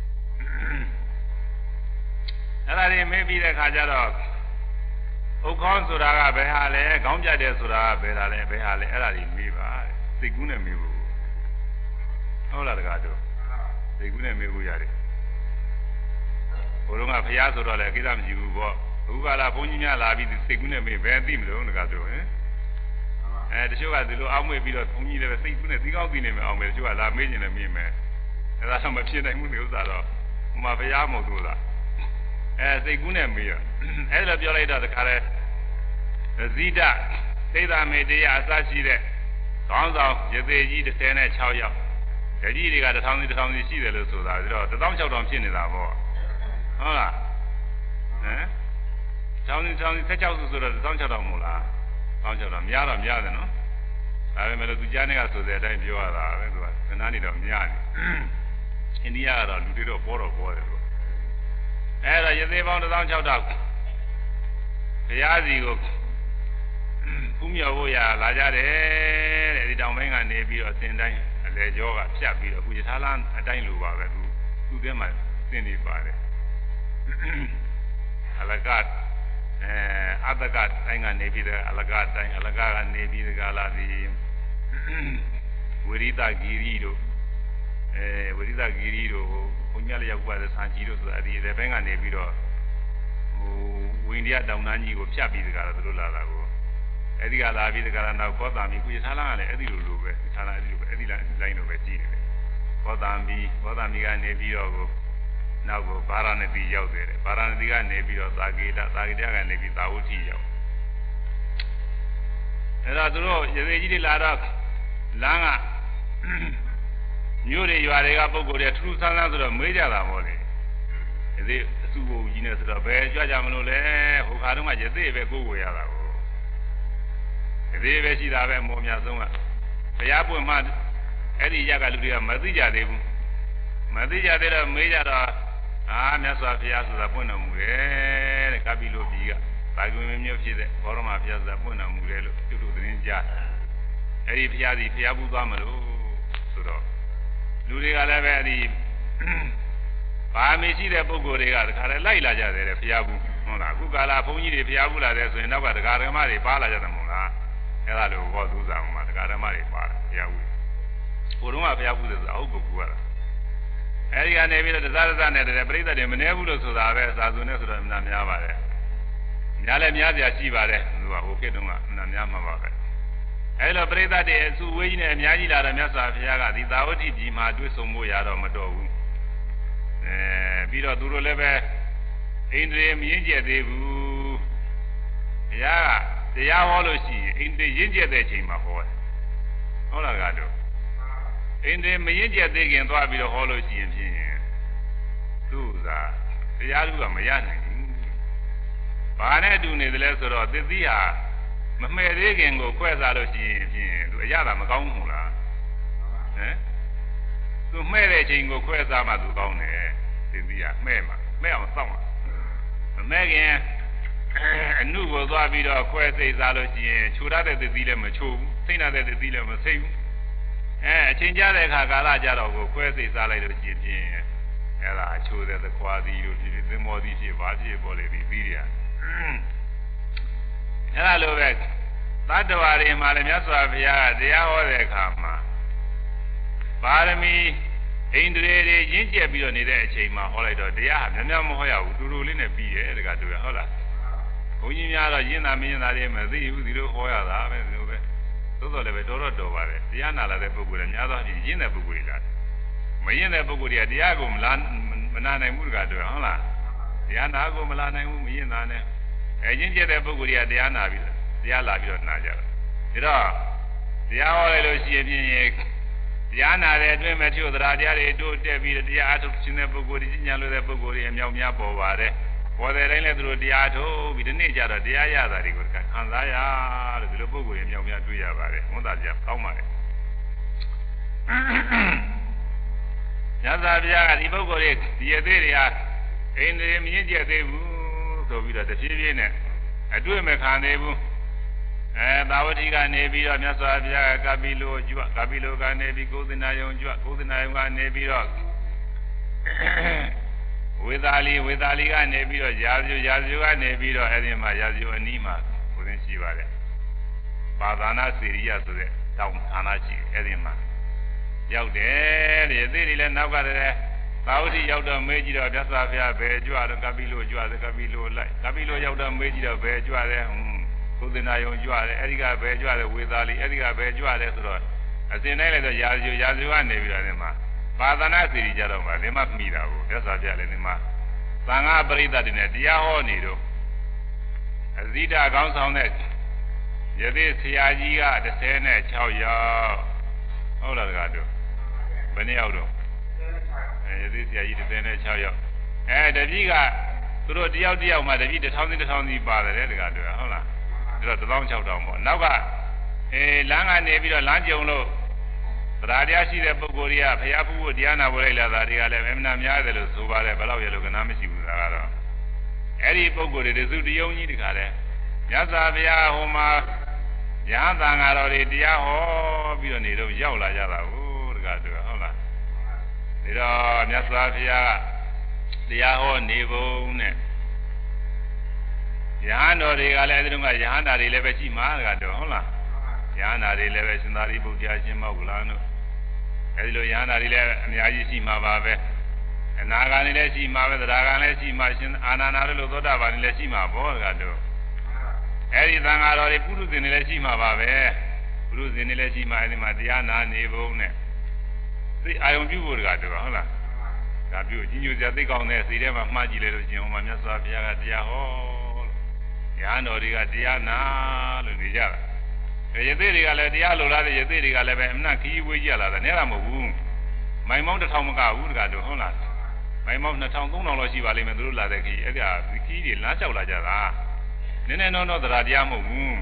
အဲ့ဒါတွေမေးပြီးတဲ့ခါကျတော့ဥက္ကောင်းဆိုတာကဘယ်ဟာလဲခေါင်းပြတ်တယ်ဆိုတာကဘယ်ဟာလဲဘယ်ဟာလဲအဲ့ဒါတွေမေးပါစိတ်ကူးနဲ့မေးဖို့ဟုတ်လားတကားတို့စိတ်ကူးနဲ့မေးဖို့ရတယ်ဘုရုံးကဖျားဆိုတော့လေကိစ္စမရှိဘူးပေါ့အခုကလာဘုန်းကြီးများလာပြီးစိတ်ကူးနဲ့မေးဘယ်သိမလို့တကားတို့ဟင်တချို့ကဒီလိုအောက်မေ့ပြီးတော့ဘုန်းကြီးလည်းစိတ်ကူးနဲ့သီးကောင်းသိနေမယ်အောင်မယ်တချို့ကလာမေးနေတယ်မေးမယ်အဲ့ဒါတော့မဖြစ်နိုင်ဘူးဒီဥစ္စာတော့ဟိုမှာဖျားမဟုတ်ဘူးလားစိတ်ကူးနဲ့မေးရအဲ့ဒါပြောလိုက်တော့တခါလဲဇိဒသိဒ္ဓမေတရားအစရှိတဲ့ခေါင်းဆောင်ရသေးကြီး36ယောက်တကြီးတွေက1000စီရှိတယ်လို့ဆိုတာပြီးတော့16000ဖြစ်နေတာပေါ့ဟုတ်လား1000ဆိုတော့16000မို့လား16000များတော့များတယ်နော်ဒါပေမဲ့လို့သူကြားနေကဆိုတဲ့အတိုင်းပြောရတာပဲသူကခဏနေတော့များတယ်အိန္ဒိယကတော့လူတွေတော့ပေါ်တယ်လို့အဲ့တော့ရသေးပေါင်း16000ဘုရားစီကိုဖူးမြော်ဖို့ရလာကြတယ်တဲ့ဒီတောင်ပိုင်းကနေပြီးတော့စင်တိုင်းအလေကျောကဖြတ်ပြီးတော့ကုယထာလန်းအတိုင်းလိုပါပဲသူထဲမှာစင်နေပါတယ်အလကအတကတိုင်းကနေပြီးတော့အလကတိုင်းအလကကနေပြီးကလာဒီဝိရိတဂီရီတို့ဝိရိတဂီရီတို့ဘုညာလျောက်ပါတဲ့ဆာကြီးတို့ဆိုတာဒီဘက်ကနေပြီးတော့ဟိုဝိန္ဒိယတောင်တန်းကြီးကိုဖြတ်ပြီးတကားတော့သူတို့လာတာကိုအဲ့ဒီကလာပြီးတကားတော့ကောတာမီကုယထာလန်းကလည်းအဲ့ဒီလိုပဲထာလန်းအဲ့ဒီလိုပဲအဲ့ဒီလိုင်းလိုပဲကြည့်နေတယ်ကောတာမီကနေပြီးတော့ကိုနောက်ကိုဗာရာဏသီရောက်တယ်ဗာရာဏသီကနေပြီးတော့သာကေတကနေပြီးသာဝတိရောက်အဲ့ဒါသူတို့ရေသေးကြီးတွေလာတော့လမ်းကမြို့တွေရွာတွေကပုံကိုယ်တွေထူးထူးဆန်းဆန်းဆိုတော့မေးကြတာပေါ့လေဒီအစုဘုံကြီးနဲ့ဆိုတော့ဘယ်ကြွကြမလို့လဲဟိုခါတော့မှရသေးပဲကိုယ်ကိုရတာကိုဒီပဲရှိတာပဲမောများဆုံးကဘုရားပွင့်မှအဲ့ဒီရက်ကလူတွေကမသိကြသေးဘူးမသိကြသေးတော့မေးကြတော့မြတ်စွာဘုရားဆိုတာပွင့်တော်မူတယ်တဲ့ကပိလိုပြည်ကဘာကွင်မျိုးဖြစ်တဲ့ဘောရမဘုရားဆိုတာပွင့်တော်မူတယ်လို့သူတို့သတင်းကြားအဲ့ဒီဘုရားစီဘုရားဘူးသွားမလို့ဆိုတော့လူတွေကလည်းပဲအဲ့ဒီဘာမေရှိတဲ့ပုဂ္ဂိုလ်တွေကတခါတည်းလိုက်လာကြတယ်တဲ့ဘုရားဘူးဟုတ်လားအခုကာလဘုန်းကြီးတွေဘုရားဘူးလာတယ်ဆိုရင်နောက်ကတရားဓမ္မတွေပါလာကြတယ်မဟုတ်လားအဲ့ဒါလိုဘောသူစားမှာတရားဓမ္မတွေပါတယ်ဘုရားဘူးဘုရုံးကဘုရားဘူးဆိုတာဟုတ်ကိုကူရတာအဲဒီကနေပြီးတော့တရားနဲ့တည်းပြိဿတွေမနှဲဘူးလို့ဆိုတာပဲစာစုနဲ့ဆိုတော့နာများပါတယ်များလည်းများပြရှိပါတယ်သူကဟိုခေတ်တုန်းကနာများမှာပါပဲအဲလိုပြိဿတွေအစုဝေးကြီးနဲ့အများကြီးလာတော့မြတ်စွာဘုရားကဒီသာဝတိပြည်မှာတွေ့ဆုံဖို့ရတော့မတော်ဘူးပြီးတော့သူတို့လည်းပဲအိန္ဒြေမရင့်ကျက်သေးဘူးဘုရားကတရားဟောလို့ရှိရင်အိန္ဒြေရင့်ကျက်တဲ့အချိန်မှာဟောတယ်ဟုတ်လားကတော့အိန္ဒြေမရင့်ကျက်သေးခင်သွားပြီးတော့ဟောလို့ရှိရင်ဖြင့်သူ့သာတရားသူကမရနိုင်ဘူးဘာနဲ့အတူနေတယ်လဲဆိုတော့သစ္တိဟာမမှဲ့သေးခင်ကိုခွဲစားလို့ရှိရင်ဖြင့်သူအရသာမကောင်းဘူးလားဟမ်သူမှဲ့တဲ့အချိန်ကိုခွဲစားမှသူကောင်းတယ်သစ္တိကမှဲ့မှာမှဲ့အောင်စောင့်မှာမမှဲ့ခင်အနုကိုသွားပြီးတော့ခွဲစိတ်စားလို့ရှိရင်ခြူရတဲ့သစ္တိလည်းမခြူဘူးစိတ်နာတဲ့သစ္တိလည်းမစိတ်ဘူးအချိန်ကြတဲ့အခါကာလကြတော့ကိုခွဲစိတ်စားလိုက်လို့ရှိရင်ဖြင့်အဲ့ဒါအချိုးတဲ့သခွားသီးတို့ဖြစ်ဖြစ်သင်္ဘောသီးဖြစ်ဘာဖြစ်ပေါ်လေဒီသီးတွေကအဲ့ဒါလိုပဲသတ္တဝါတွေမှာလည်းမြတ်စွာဘုရားကတရားဟောတဲ့အခါမှာပါရမီဣန္ဒြေတွေရင့်ကျက်ပြီးတော့နေတဲ့အချိန်မှာဟောလိုက်တော့တရားဟာများများမဟောရဘူးတူတူလေးနဲ့ပြီးတယ်တကတူရဟုတ်လားဘုန်းကြီးများတော့ရင့်တာမရင့်တာတွေမသိဘူးဒီလိုဟောရတာပဲဒီလိုပဲသို့တော်လည်းပဲတော်တော်ပါတယ်တရားနာလာတဲ့ပုဂ္ဂိုလ်တွေများသောအားဖြင့်ရင့်တဲ့ပုဂ္ဂိုလ်တွေလားမရင့်တဲ့ပုဂ္ဂိုလ်တွေကတရားကိုမနာနိုင်ဘူးတကတူရဟုတ်လားတရားနာကိုမလာနိုင်ဘူးမရင့်တာနဲ့ရင့်ကျက်တဲ့ပုဂ္ဂိုလ်တွေကတရားနာပြီးတရားလာပြီးတော့နာကြတယ်ဒါတော့တရားဟောလိုက်လို့ရှိရင်ဖြင့်တရားနာတဲ့အတွင်းမဲ့ထို့တရားတရားတွေတိုးတက်ပြီးတရားအထုတ်ခြင်းတဲ့ပုဂ္ဂိုလ်တွေဉာဏ်လွယ်တဲ့ပုဂ္ဂိုလ်တွေအမြောက်များပေါ်ပါတယ်ပေါ်တဲ့တိုင်းလည်းသူတို့တရားထုတ်ပြီးဒီနေ့ကျတော့တရားရတာတွေကိုခံစားရလို့ဒီလိုပုဂ္ဂိုလ်တွေအမြောက်များတွေ့ရပါတယ်ဝန်သားပြကောင်းပါတယ်ညဇာပြားကဒီပုဂ္ဂိုလ်တွေဒီအသေးတွေကအိန္ဒြေမရင့်ကျက်သေးဘူးဆိုပြီးတော့တဖြည်းဖြည်းနဲ့အတွေ့မခံသေးဘူးသာဝတိကနေပြီးတော့မြတ်စွာဘုရားကပိလိုကြွကပိလိုကနေပြီးကုသနာယုံကြွကုသနာယုံကနေပြီးတော့ဝေသာလီကနေပြီးတော့ရာဇုကနေပြီးတော့အဲ့ဒီမှာရာဇုအနီးမှာကိုယ်သိရှိပါတယ်ပါဒနာစေရိယဆိုတဲ့တောင်းဌာနရှိအဲ့ဒီမှာရောက်တယ်တဲ့အသေးတွေလည်းနောက်ကတည်းကသာဝတိရောက်တော့မေးကြည့်တော့မြတ်စွာဘုရားဘယ်ကြွတော့ကပိလိုကြွတယ်ကပိလိုလိုက်ကပိလိုရောက်တော့မေးကြည့်တော့ဘယ်ကြွတယ်ကုသနာယုံကြွတယ်အဲ့ဒီကဘယ်ကြွတယ်ဝေသာလီအဲ့ဒီကဘယ်ကြွတယ်ဆိုတော့အစဉ်တိုင်းလည်းတော့ရာဇုကနေပြီးတော့ဒီမှာပါဒနာစီရီကြတော့မှဒီမှာမိတာကိုမြတ်စွာဘုရားလည်းဒီမှာသံဃာပရိသတ်တွေနဲ့တရားဟောနေတော့အဇိဒကောင်းဆောင်တဲ့ယသိဆရာကြီးက16ယောက်ဟုတ်လားတကားတို့ဘယ်နှစ်ယောက်တော့ယသိဆရာကြီး16ယောက်တပည့်ကသူတို့တယောက်မှတပည့်1000စီပါတယ်တကားတို့ဟုတ်လားဒါတော့16000ပေါ့နောက်ကလမ်းကနေပြီးတော့လမ်းကြုံလို့တရားတရားရှိတဲ့ပုဂ္ဂိုလ်တွေကဘုရားဖူးဖို့တရားနာဝဲလိုက်လာတာတွေကလည်းမနာများတယ်လို့ဆိုပါတယ်ဘယ်တော့ရလို့ကနားမရှိဘူးဒါကတော့အဲ့ဒီပုဂ္ဂိုလ်တွေစုတယုံကြီးတခါလဲမြတ်စွာဘုရားဟိုမှာရဟန်းသံဃာတော်တွေတရားဟောပြီးတော့နေတော့ရောက်လာကြတာဟုတ်တခါတူဟုတ်လားဒါတော့မြတ်စွာဘုရားကတရားဟောနေပုံနဲ့ရဟန်းတော်တွေကလည်းအဲဒီတော့ကရဟန္တာတွေလည်းပဲရှိမှာတခါတူဟုတ်လားရဟန္တာတွေလည်းပဲရှင်သာရိပုတ္တရာရှင်မောက္ကလန်တို့အဲဒီလိုရဟန္တာတွေလည်းအများကြီးရှိမှာပါပဲအနာဂါတွေလည်းရှိမှာပဲသရဂါလည်းရှိမှာရှင်အာနန္ဒာတို့လိုသောတာပန်တွေလည်းရှိမှာပေါ့တခါတူအဲဒီသံဃာတော်တွေပုရုဇဉ်တွေလည်းရှိမှာပါပဲပုရုဇဉ်တွေလည်းရှိမှာအဲဒီမှာတရားနာနေပုံနဲ့သိအာယုံပြုဖို့တခါတူဟုတ်လားဒါပြုကြီးညိုစရာသိကောင်းတဲ့စိတ်ထဲမှာမှားကြည့်လိုက်လို့ရှင်ဟိုမှာမြတ်စွာဘုရားကတရားဟောရဟန်းတော်တွေကတရားနာလို့နေကြတာရသေးတွေကလည်းတရားလိုလားတဲ့ရသေးတွေကလည်းပဲအမနာခီးဝေးကြလာတယ်နဲတာမဟုတ်ဘူးမိုင်မောင်း1000မကဘူးတကားတို့ဟုတ်လားမိုင်းမောင်း2000 3000လောက်ရှိပါလိမ့်မယ်သူတို့လာတဲ့ခီးအဲ့ဒါခီးတွေလမ်းလျှောက်လာကြတာနည်းနည်းတော့တရားတရားမဟုတ်ဘူး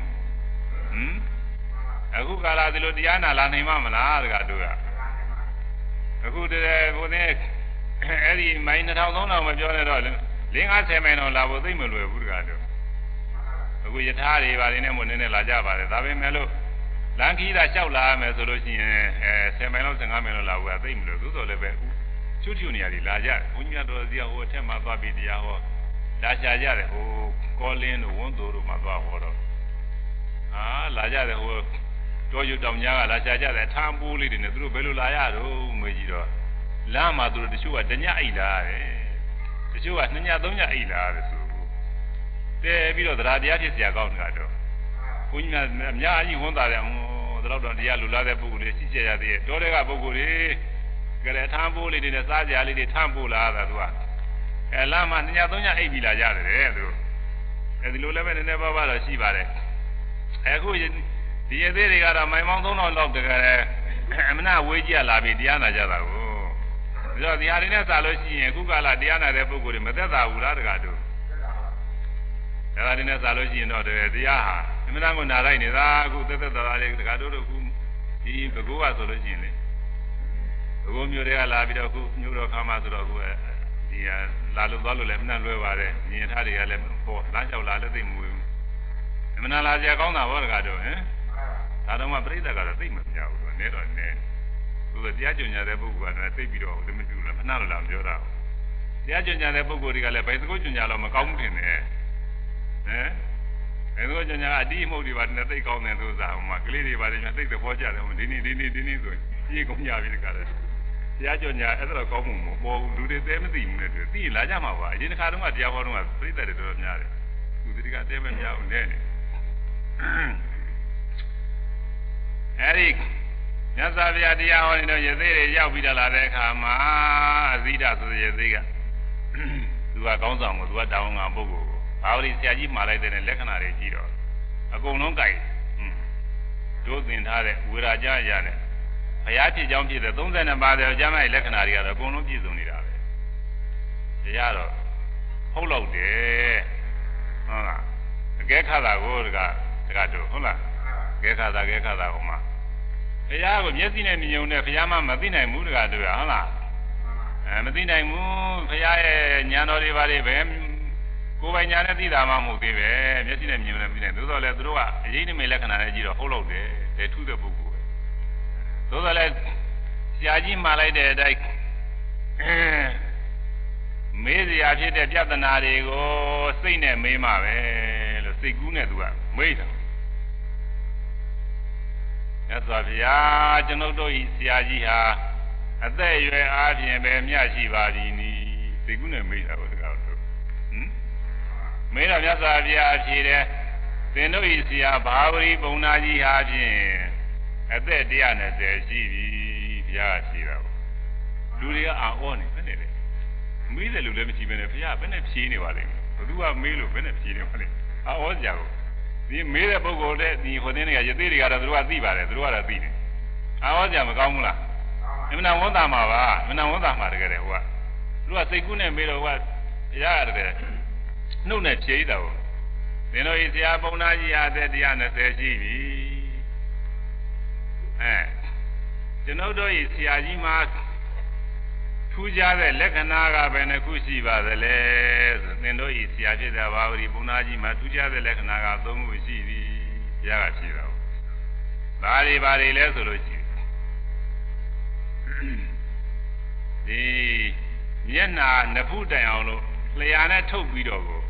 အခုကာလဒီလိုတရားနာလာနိုင်မလားတကတို့ကအခုတည်းဟိုတဲ့အဲ့ဒီမိုင်း2000 3000မပြောနဲ့တော့50မိုင်တော့လာဖို့သိမလွယ်ဘူးတကတို့အခုယထာတွေပါနေနဲ့မို့နည်းနည်းလာကြပါတယ်ဒါပေမဲ့လို့လမ်းခီးတာလျှောက်လာမယ်ဆိုလို့ရှိရင်10မိုင်လောက်15မိုင်လောက်လာဖို့ကသိမလွယ်ဘူးဆိုတော့လည်းပဲချွတ်ချွတ်နေရတယ်လာကြတယ်ဘုန်းကြီးတော်စီဟိုအထက်မှာသွားပြီးတရားဟောလာရှာကြတယ်ဟိုကောလင်းတို့ဝန်းသူတို့မှာသွားဟောတော့လာကြတယ်ဟိုတော်ယူတောင်ကြားကလာရှာကြတယ်ထမ်းပိုးလေးတွေနဲ့သူတို့ဘယ်လိုလာရတော့ငွေကြီးတော့လမ်းမှာသူတို့တချို့ကတညအိတ်လာတယ်တချို့က2ည3ညအိတ်လာတယ်ဆိုတဲပြီးတော့တရားဖြစ်เสียကောင်းတာတော့ဘုန်းကြီးအများကြီးဝန်တာတယ်ဟိုတော့တော့တရားလူလာတဲ့ပုဂ္ဂိုလ်တွေရှိကြရသေးတယ်တော်တဲ့ကပုဂ္ဂိုလ်တွေကလည်းထမ်းပိုးလေးတွေနဲ့စားကြလေးတွေထမ်းပိုးလာတာသူကလမ်းမှာ2ည3ညအိတ်ပြီးလာကြတယ်သူအဲဒီလိုလည်းပဲနည်းနည်းပါးပါးတော့ရှိပါတယ်အခုဒီရသေးတွေကတော့မိုင်ပေါင်း3000လောက်တကယ်အမနာဝေးကြလာပြီတရားနာကြတာကိုဒါတော့တရားတွေနဲ့စလို့ရှိရင်အခုကလာတရားနာတဲ့ပုဂ္ဂိုလ်တွေမသက်သာဘူးလားတကတို့တရားတွေနဲ့စလို့ရှိရင်တော့တရားဟာအမနာကိုနာလိုက်နေတာအခုသက်သက်သာလေးတကတို့အခုဒီဘဂိုးကဆိုလို့ရှိရင်လေဘဂိုးမျိုးတွေကလာပြီးတော့အခုမျိုးတော်ခါမှဆိုတော့အခုဒီလာလို့သွားလို့လည်းအမနာလွဲပါတယ်ညီထားတွေကလည်းပေါ့လမ်းလျှောက်လာလည်းသိမွေးဘူးအမနာလာကြကောင်းတာဘောတကတို့ဟင်ဒါတော့မှပြိဿကတော့သိမပြဘူးသူနဲ့တော့နဲ့သူကတရားကြုံညာတဲ့ပုဂ္ဂိုလ်ကလည်းသိပြီးတော့သမီးတူလားမနှလို့လားပြောတာတရားကြုံညာတဲ့ပုဂ္ဂိုလ်တွေကလည်းဘယ်စကုတ်ကြုံညာတော့မကောင်းဘူးထင်တယ်ဟမ်ဘယ်စကုတ်ကြုံညာကအတိအမှုတွေပါနဲ့သိကောင်းတယ်သူစားဟိုမှာကလေးတွေပါတယ်ညာသိသဘောကျတယ်ဟိုဒီနေ့ဆိုပြေးကုန်ကြပြီတကလည်းတရားကြုံညာအဲ့ဒါတော့ကောင်းမှုမပေါ်ဘူးလူတွေတဲမသိဘူးနဲ့တူသိလာကြမှာပါအရင်တစ်ခါတုန်းကတရားဟောတုန်းကပြိဿတွေတော်တော်များတယ်သူဒီကတဲမများဘူးနဲ့အဲ့ဒီမြတ်စွာဘုရားတရားဟောနေတော့ရသေးတွေရောက်ပြီးတော့လာတဲ့အခါမှာအဇိဒဆိုရသေးကသူကကောင်းဆောင်ကိုသူကတောင်းငါပုဂ္ဂိုလ်ကိုဘာဝတိဆရာကြီးမှာလိုက်တဲ့လက္ခဏာတွေကြည့်တော့အကုန်လုံးကြိုက်တို့သင်ထားတဲ့ဝေရာကြရတဲ့ဘုရားဖြစ်ကြောင်းဖြစ်တဲ့32ပါးတဲ့ကျမ်းရဲ့လက္ခဏာတွေကတော့အကုန်လုံးပြည့်စုံနေတာပဲတရားတော့ဟုတ်လို့တယ်ဟုတ်လားအကဲခါတာကိုတကတို့ဟုတ်လားအကဲခါတာဟိုမှာဘုရားကိုမျက်စိနဲ့မြင်ုံနဲ့ဘုရားမှမသိနိုင်ဘူးတကတို့ဟုတ်လားမသိနိုင်ဘူးဘုရားရဲ့ဉာဏ်တော်တွေပါလေပဲကိုယ်ပိုင်ဉာဏ်နဲ့သိတာမှမဟုတ်သေးပဲမျက်စိနဲ့မြင်ုံနဲ့သိနိုင်သို့တော်လည်းသူတို့ကအရေးနိမိတ်လက္ခဏာနဲ့ကြည့်တော့ဟုတ်လို့တယ်တဲ့ထူးတဲ့ပုဂ္ဂိုလ်သို့တော်လည်းဆရာကြီးမှာလိုက်တဲ့အတိုင်းမေးစရာဖြစ်တဲ့ပြဿနာတွေကိုစိတ်နဲ့မေးမှပဲလို့စိတ်ကူးနဲ့သူကမေးတာမြတ်စွာဘုရားကျွန်ုပ်တို့ဤဆရာကြီးဟာအသက်အရွယ်အားဖြင့်ပဲမြတ်ရှိပါသည်နီစိတ်ကူးနဲ့မေးတာကိုတကားတို့မေးတော့မြတ်စွာဘုရားဖြေတယ်သင်တို့ဤဆရာဘာဝရီပုံနာကြီးဟာဖြင့်အသက်120ရှိပြီဘုရားဖြေတာပေါ့လူတွေကအာဩနေဘယ်နဲ့လဲမေးတယ်လို့လည်းမရှိဘဲနဲ့ဘုရားဘယ်နဲ့ဖြေနေပါလိမ့်မယ်ဘသူကမေးလို့ဘယ်နဲ့ဖြေနေပါလိမ့်အာဩစရာကိုဒီမေးတဲ့ပုဂ္ဂိုလ်တဲ့ဒီဟိုတင်းတွေကယသိတွေကတော့သူတို့ကသိပါတယ်သူတို့ကတော့သိတယ်အာဩစရာမကောင်းဘူးလားအမှန်ဝန်တာမှာပါအမှန်ဝန်တာမှာတကယ်တယ်ဟိုကသူတို့ကစိတ်ကူးနဲ့မေးတော့ဟိုကရတယ်နှုတ်နဲ့ဖြေတာပေါ့သင်တို့ဤဆရာပုံနာကြီးအားသက်120ရှိပြီကျွန်ုပ်တို့ဤဆရာကြီးမှာထူးခြားတဲ့လက္ခဏာကဘယ်နှခုရှိပါသလဲဆိုသင်တို့ဤဆရာဖြစ်တဲ့ဘာဝရီပုံနာကြီးမှာထူးခြားတဲ့လက္ခဏာက3ခုရှိသည်ဘုရားကဖြေတာပေါ့ဘာတွေလဲဆိုလို့ရှိဒီမျက်နာနှစ်ဖူးတိုင်အောင်လို့လျှာနဲ့ထုတ်ပြီးတော့ကို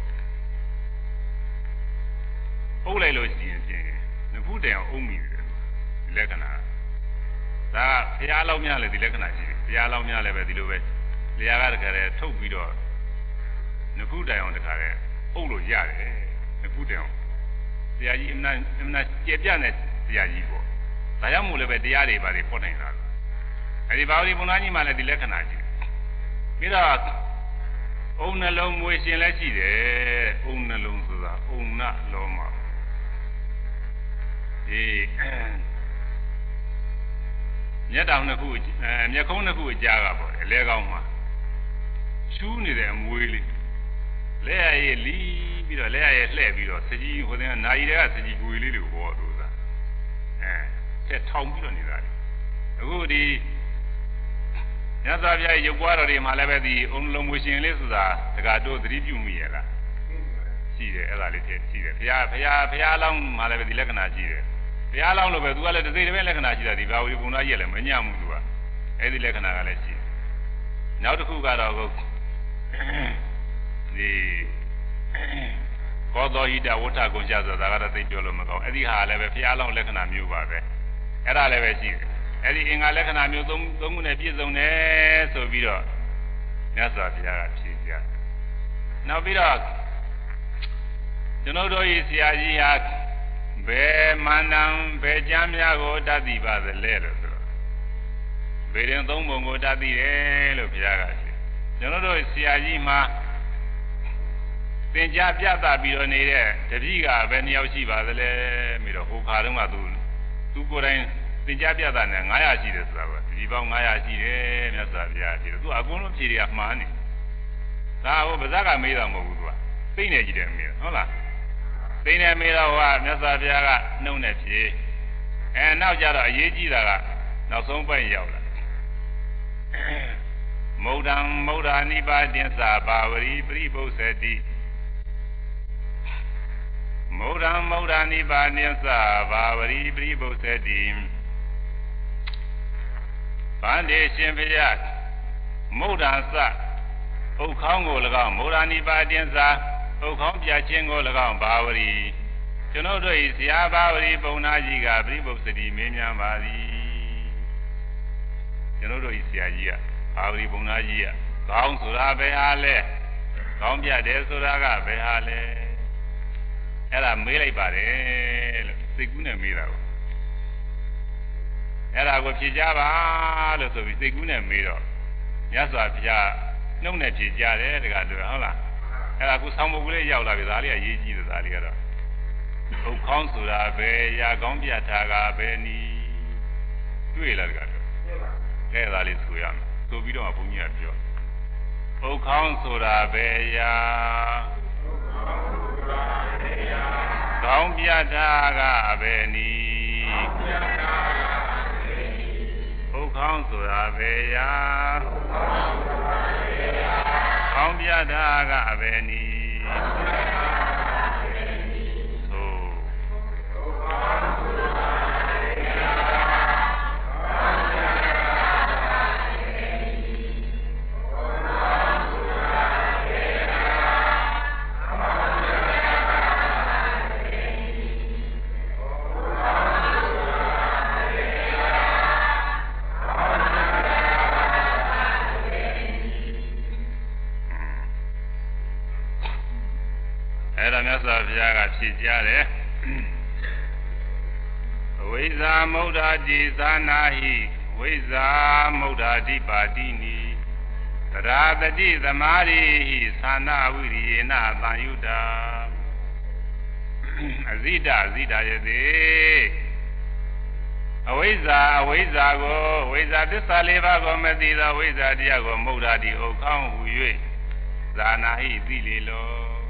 အုပ်လိုက်လို့ရှိရင်နှစ်ဖူးတိုင်အောင်အုပ်မိတယ်ဒီလက္ခဏာဒါဘုရားလောက်များလည်းဒီလက္ခဏာရှိတယ်ဘုရားလောက်များလည်းပဲဒီလိုပဲလျှာကတခါတည်းထုတ်ပြီးတော့နှစ်ဖူးတိုင်အောင်တခါတည်းအုပ်လို့ရတယ်နှစ်ဖူးတိုင်အောင်တရားကြီးအမှန်ကျေပြတ်တဲ့တရားကြီးပေါ့ဒါကြောင့်မို့လည်းပဲတရားတွေပါတွေပေါ်နိုင်တာအဲဒီဘာဝတိဘုံသားကြီးမှလည်းဒီလက္ခဏာရှိတယ်ပြီးတော့အုံနှလုံးမွေရှင်လည်းရှိတယ်အုံနှလုံးဆိုတာအုံနလုံးမှာဒီမျက်တောင်နှစ်ခုမျက်ခုံးနှစ်ခုအကြားကပေါ့အလဲကောင်းမှာူးနေတဲ့မွေးလေးလက်ရရဲ့လီးပြီးတော့လက်ရရဲ့လှဲ့ပြီးတော့စကြီးဟိုတဲ့နာရီတွေကစကြီးကွေလေးတွေပေါ်လို့သာဆက်ထောင်ပြီးတော့နေတာအခုဒီမြတ်စွာဘုရားရဲ့ရုပ်ပွားတော်တွေမှာလည်းပဲဒီအုံလုံးမွေရှင်လေးဆိုတာတက္ကတို့သတိပြုမိရလားရှိတယ်အဲ့ဒါလေးရှိတယ်ဘုရားလောင်းမှာလည်းပဲဒီလက္ခဏာရှိတယ်ဘုရားလောင်းလို့ပဲသူကလည်းတစ်စိတ်တစ်ပိုင်းလက္ခဏာရှိတာဒီဘာဝိဘုံသားကြီးလည်းမညံ့ဘူးသူကအဲ့ဒီလက္ခဏာကလည်းရှိတယ်နောက်တစ်ခုကတော့ဒီကောသောဟိတဝဋ္ဌကုံချဆိုတာကတော့သိပြောလို့မကောင်းအဲ့ဒီဟာလည်းပဲဘုရားလောင်းလက္ခဏာမျိုးပါပဲအဲ့ဒါလည်းပဲရှိတယ်အဲ့ဒီအင်္ဂါလက္ခဏာမျိုးသုံးခုနဲ့ပြည့်စုံတယ်ဆိုပြီးတော့မြတ်စွာဘုရားကဖြေပြနောက်ပြီးတော့ကျွန်တော်တို့ဤဆရာကြီးဟာဘယ်မန္တန်ဘယ်ကျမ်းများကိုတတ်သိပါသလဲလို့ဆိုတော့ဘယ်ရင်သုံးပုံကိုတတ်သိတယ်လို့ဘုရားကဖြေကျွန်တော်တို့ဆရာကြီးမှာသင်ကြားပြသပြီးတော့နေတဲ့တပည့်ကဘယ်နှစ်ယောက်ရှိပါသလဲပြီးတော့ဟိုခါတုန်းကသူကိုယ်တိုင်သင်ကြားပြသနေ900ရှိတယ်ဆိုတာပဲဒီပေါင်း900ရှိတယ်မြတ်စွာဘုရားဖြေသူအကုန်လုံးဖြေတွေကမှားနေဒါဟိုဗဇက်ကမေးတာမဟုတ်ဘူးသူကသိနေကြည့်တယ်မေးဟုတ်လားသိနေမေးတော့ဟိုကမြတ်စွာဘုရားကနှုတ်နဲ့ဖြေနောက်ကြတော့အရေးကြီးတာကနောက်ဆုံးပိုင်းရောက်လာမௌဒံမௌဒာနိပါတင်္စာဘာဝရီပရိပု္ပ္ပစတိမௌဒံမௌဒာနိပါတင်္စာဘာဝရီပရိပု္ပ္ပစတိဗန္ဒေရှင်ဘုရားမௌဒံစဥခေါင်းကို၎င်းမௌဒာနိပါတင်္စာဥခေါင်းပြခြင်းကို၎င်းဘာဝရီကျွန်ုပ်တို့၏ဆရာဘာဝရီပုံနာကြီးကပရိပု္ပ္ပစတိမေးမြန်းပါသည်ကျွန်ုပ်တို့၏ဆရာကြီးကဘာဝရီပုံနာကြီးကခေါင်းဆိုတာဘယ်ဟာလဲခေါင်းပြတယ်ဆိုတာကဘယ်ဟာလဲအဲ့ဒါမေးလိုက်ပါတယ်လို့စိတ်ကူးနဲ့မေးတာကိုအဲ့ဒါကိုဖြေကြပါလို့ဆိုပြီးစိတ်ကူးနဲ့မေးတော့မြတ်စွာဘုရားနှုတ်နဲ့ဖြေကြတယ်တကယ်လို့ဟုတ်လားအဲ့ဒါကိုဆောင်းမုတ်ကလေးရောက်လာပြီဒါလေးကရေးကြည့်တယ်ဒါလေးကတော့ဥခေါင်းဆိုတာဘယ်ရာကောင်းပြထားကဘယ်နည်းတွေ့လားတကယ်လို့အဲ့ဒါလေးဆိုရမယ်ဆိုပြီးတော့ဘုန်းကြီးကပြောဥခေါင်းဆိုတာဘယ်ရာကောင်းပြထားကဘယ်နည်းဥခေါင်းဆိုတာဘယ်ရာကောင်းပြထားကဘယ်နည်းဖြေကြတယ်ဝိဇာမௌဒာတိသာနာဟိဝိဇာမௌဒာတိပါတိနိသရာတတိသမာရိဟိသာနာဝိရိယေနသံယုတာအဇိတယတိအဝိဇ္ဇာကိုဝိဇ္ဇာသစ္စာ၄ပါးကိုမသိသောဝိဇ္ဇာတရားကိုမௌဒာတိဥခေါင်းဟူ၍သာနာဟိသိလေလော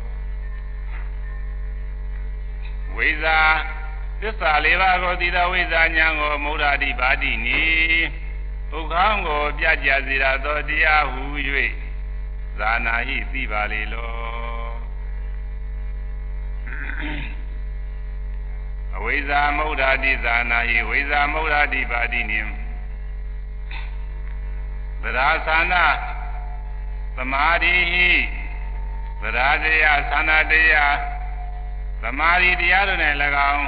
ဝိဇ္ဇာသစ္စာ၄ပါးကိုသိသောဝိဇ္ဇာဉာဏ်ကိုမௌဒာတိပါတိနိဥခေါင်းကိုပြကြစေရသောတရားဟူ၍ဇာနာဟိသိပါလေလောအဝိဇ္ဇာမௌဒာတိဇာနာဟိဝိဇ္ဇာမௌဒာတိပါတိနိသရာသနာသမာဓိဟိသရာတရားသနာတရားသမာဓိတရားတို့နဲ့၎င်း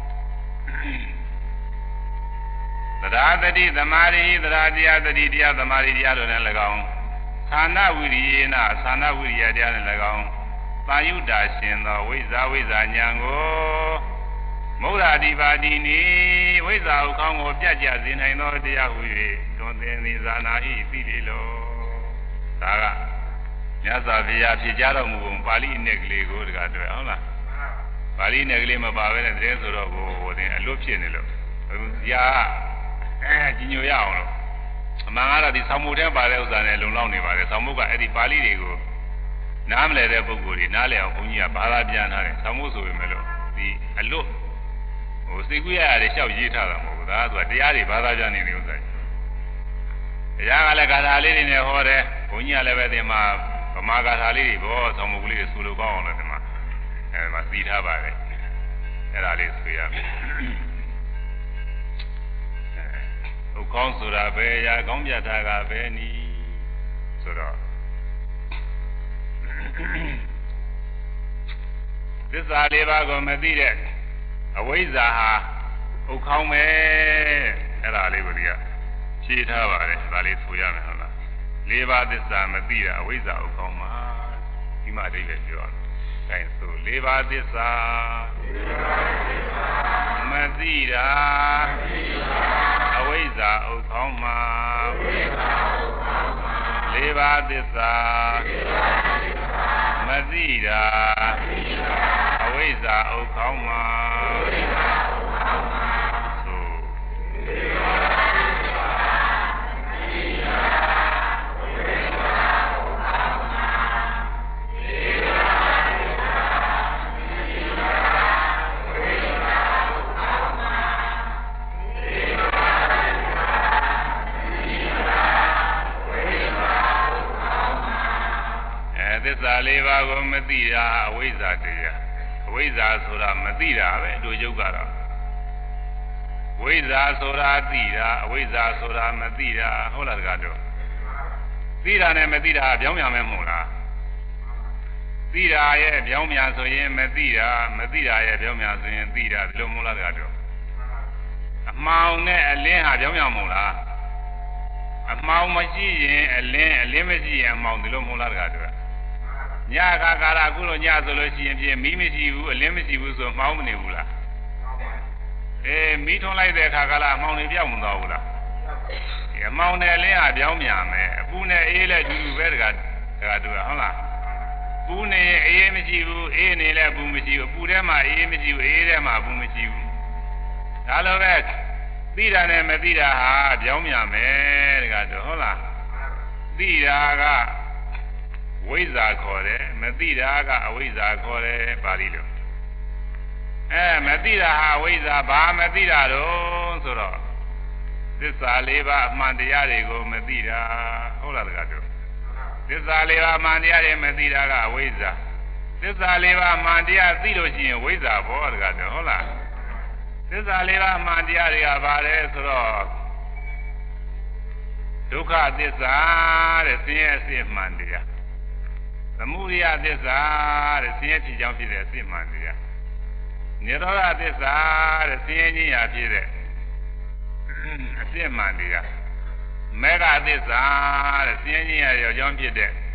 သရာတတိသမာဓိသရာတရားတတိတရားသမာဓိတရားတို့နဲ့၎င်းဌာနဝိရိယေနဌာနဝိရိယတရားနဲ့၎င်းပါယုတာရှင်သောဝိဇ္ဇာဉာဏ်ကိုမௌဒာတိပါတိနိဝိဇ္ဇာဥခေါင်းကိုပြတ်ကြစေနိုင်သောတရားဟု၍တွင်သင်သည်ဇာနာဟိသိလေလောဒါကမြတ်စွာဘုရားဖြေကြားတော်မူပုံပါဠိနဲ့ကလေးကိုတကားတွေ့ဟုတ်လားပါဠိနဲ့ကလေးမပါဘဲနဲ့တည်းဆိုတော့ဟိုတင်အလွတ်ဖြစ်နေလို့ဇာကြီးညိုရအောင်လို့အမှန်ကတော့ဒီဆောင်မှုထဲပါတဲ့ဥစ္စာနဲ့လုံလောက်နေပါတယ်ဆောင်မှုကအဲ့ဒီပါဠိတွေကိုနားမလည်တဲ့ပုဂ္ဂိုလ်တွေနားလည်အောင်ဘုန်းကြီးကဘာသာပြန်ထားတယ်ဆောင်မှုဆိုပေမဲ့လို့ဒီအလွတ်ဟိုစိတ်ကူးရရတဲ့လျှောက်ရေးထားတာမဟုတ်ဘူးဒါကတရားတွေဘာသာပြန်နေတဲ့ဥစ္စာတရားကလည်းဂါထာလေးတွေနဲ့ဟောတယ်ဘုန်းကြီးကလည်းပဲဒီမှာဗမာဂါထာလေးတွေဘောဆောင်မှုကလေးတွေဆိုလိုကောင်းအောင်လည်းဒီမှာအဲဒီမှာသိထားပါတယ်အဲ့ဒါလေးဆိုရမယ်ဥကောင်းဆိုတာပဲရာကောင်းပြတာကပဲနီးဆိုတော့သစ္စာလေးပါးကိုမသိတဲ့အဝိဇ္ဇာဟာဥကောင်းပဲအဲ့ဒါလေးကိုဒီကဖြေထားပါတယ်ဒါလေးဆိုရမယ်ဟုတ်လားလေးပါးသစ္စာမသိတာအဝိဇ္ဇာဥကောင်းမှာဒီမှာအဓိပ္ပာယ်ပြောတယ်အဲဆိုလေးပါးသစ္စာမသိတာအဝိဇ္ဇာဥကောင်းမှာလေးပါးသစ္စာမသိတာအဝိဇ္ဇာဥကောင်းမှာသစ္စာလေးပါးကိုမသိတာအဝိဇ္ဇာတရားအဝိဇ္ဇာဆိုတာမသိတာပဲတို့ယုတ်ကတော့ဝိဇ္ဇာဆိုတာသိတာအဝိဇ္ဇာဆိုတာမသိတာဟုတ်လားတကားတို့သိတာနဲ့မသိတာပြောင်းပြန်မဲမဟုတ်လားသိတာရဲ့ပြောင်းပြန်ဆိုရင်မသိတာမသိတာရဲ့ပြောင်းပြန်ဆိုရင်သိတာဒီလိုမဟုတ်လားတကားတို့အမှောင်နဲ့အလင်းဟာပြောင်းပြန်မဟုတ်လားအမှောင်မရှိရင်အလင်းမရှိရင်အမှောင်ဒီလိုမဟုတ်လားတကားတို့ညခါကာလအခုလိုညဆိုလို့ရှိရင်ဖြင့်မီးမရှိဘူးအလင်းမရှိဘူးဆိုမှောင်းမနေဘူးလားမီးထွန်းလိုက်တဲ့အခါကာလအမှောင်တွေပြောင်းမသွားဘူးလားအမှောင်နဲ့အလင်းဟာပြောင်းမြန်မယ်အပူနဲ့အေးလည်းတူတူပဲတကားတူဟုတ်လားပူနေရင်အေးမရှိဘူးအေးနေလည်းပူမရှိဘူးပူထဲမှာအေးမရှိဘူးအေးထဲမှာပူမရှိဘူးဒါလိုပဲသိတာနဲ့မသိတာဟာပြောင်းမြန်မယ်တကားတူဟုတ်လားသိတာကဝိဇ္ဇာခေါ်တယ်မသိတာကအဝိဇ္ဇာခေါ်တယ်ပါဠိလိုမသိတာဟာဝိဇ္ဇာဘာမသိတာတော့ဆိုတော့သစ္စာလေးပါးအမှန်တရားတွေကိုမသိတာဟုတ်လားတကားတို့သစ္စာလေးပါးအမှန်တရားတွေမသိတာကအဝိဇ္ဇာသစ္စာလေးပါးအမှန်တရားသိလို့ရှိရင်ဝိဇ္ဇာဘောတကားတို့ဟုတ်လားသစ္စာလေးပါးအမှန်တရားတွေကဘာလဲဆိုတော့ဒုက္ခသစ္စာတဲ့ဆင်းရဲအစစ်မှန်တရားသမုဒယသစ္စာတဲ့ဆင်းရဲဖြစ်ကြောင်းဖြစ်တဲ့အစစ်မှန်တရားနိရောဓသစ္စာတဲ့ဆင်းရဲခြင်းရာဖြစ်တဲ့အစစ်မှန်တရားမေဃသစ္စာတဲ့ဆင်းရဲခြင်းရာရောက်ကြောင်းဖြစ်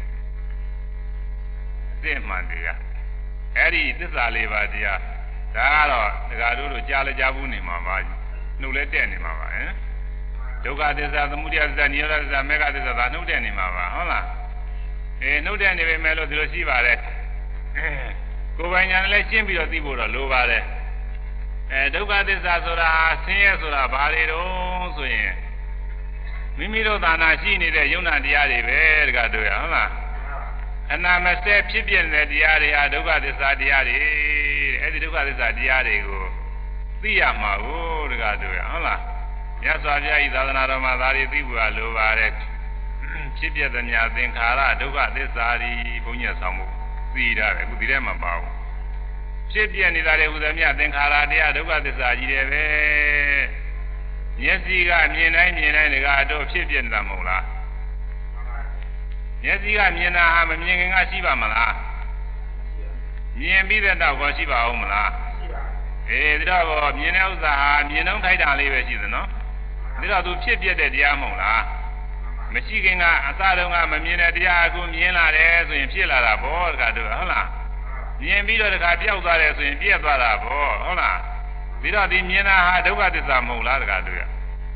တဲ့အစစ်မှန်တရားအဲ့ဒီသစ္စာလေးပါးတရားဒါကတော့ဒကာတို့ကြားလဲကြားဘူးနေမှာပါနှုတ်လဲတဲ့နေမှာပါဟင်ဒုက္ခသစ္စာသမုဒယသစ္စာနိရောဓသစ္စာမေဃသစ္စာဒါနှုတ်တဲ့နေမှာပါဟုတ်လားနှုတ်တဲ့နေပေမဲ့လို့ဒီလိုရှိပါတယ်ကိုယ်ပိုင်ညာလည်းရှင်းပြီးတော့သိဖို့တော့လိုပါတယ်ဒုက္ခသစ္စာဆိုတာဆင်းရဲဆိုတာဘာတွေတုံးဆိုရင်မိမိတို့သာနာရှိနေတဲ့ယုံနာတရားတွေပဲတကားတို့ရဟုတ်လားအနာမစဲဖြစ်ပြတဲ့တရားတွေဟာဒုက္ခသစ္စာတရားတွေအဲ့ဒီဒုက္ခသစ္စာတရားတွေကိုသိရမှာကိုတကားတို့ရဟုတ်လားမြတ်စွာဘုရားဤသာသနာတော်မှာဒါတွေသိဖို့လိုပါတယ်ဖြစ်ပြတဲ့ညာသင်္ခါရဒုက္ခသစ္စာတွေဘုန်းကြီးဆောင်မှုသိရတယ်အခုဒီထဲမှာပါဘူးဖြစ်ပြနေတာတွေဟူသည်မြတ်သင်္ခါရတရားဒုက္ခသစ္စာကြီးတယ်ပဲမျက်စိကမြင်တိုင်းတကားတော့ဖြစ်ပြနေတာမဟုတ်လားမျက်စိကမြင်တာဟာမမြင်ခင်ကရှိပါမလားမြင်ပြီးတဲ့တော့ရှိပါဦးမလားဒါတော့မြင်တဲ့ဥစ္စာဟာမြင်တော့ခိုက်တာလေးပဲရှိသနော်ဒါတော့သူဖြစ်ပြတဲ့တရားမဟုတ်လားမရှိခင်ကအစတုန်းကမမြင်တဲ့တရားအခုမြင်လာတယ်ဆိုရင်ဖြစ်လာတာပေါ့တခါတို့ဟုတ်လားမြင်ပြီးတော့တခါပြောက်သွားတယ်ဆိုရင်ပြည့်သွားတာပေါ့ဟုတ်လားပြီးတော့ဒီမြင်တာဟာဒုက္ခသစ္စာမဟုတ်လားတခါတို့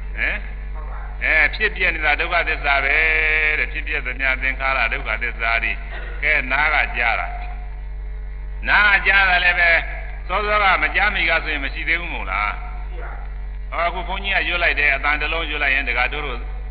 ဖြစ်ပြနေတာဒုက္ခသစ္စာပဲတဲ့ဖြစ်ပြသမျှသင်္ခါရဒုက္ခသစ္စာဒီကဲနားကကြားတာနားကကြားတာလည်းပဲစောစောကမကြားမိကဆိုရင်မရှိသေးဘူးမို့လားအခုဘုန်းကြီးကရွတ်လိုက်တယ်အတန်တစ်လုံးရွတ်လိုက်ရင်တခါတို့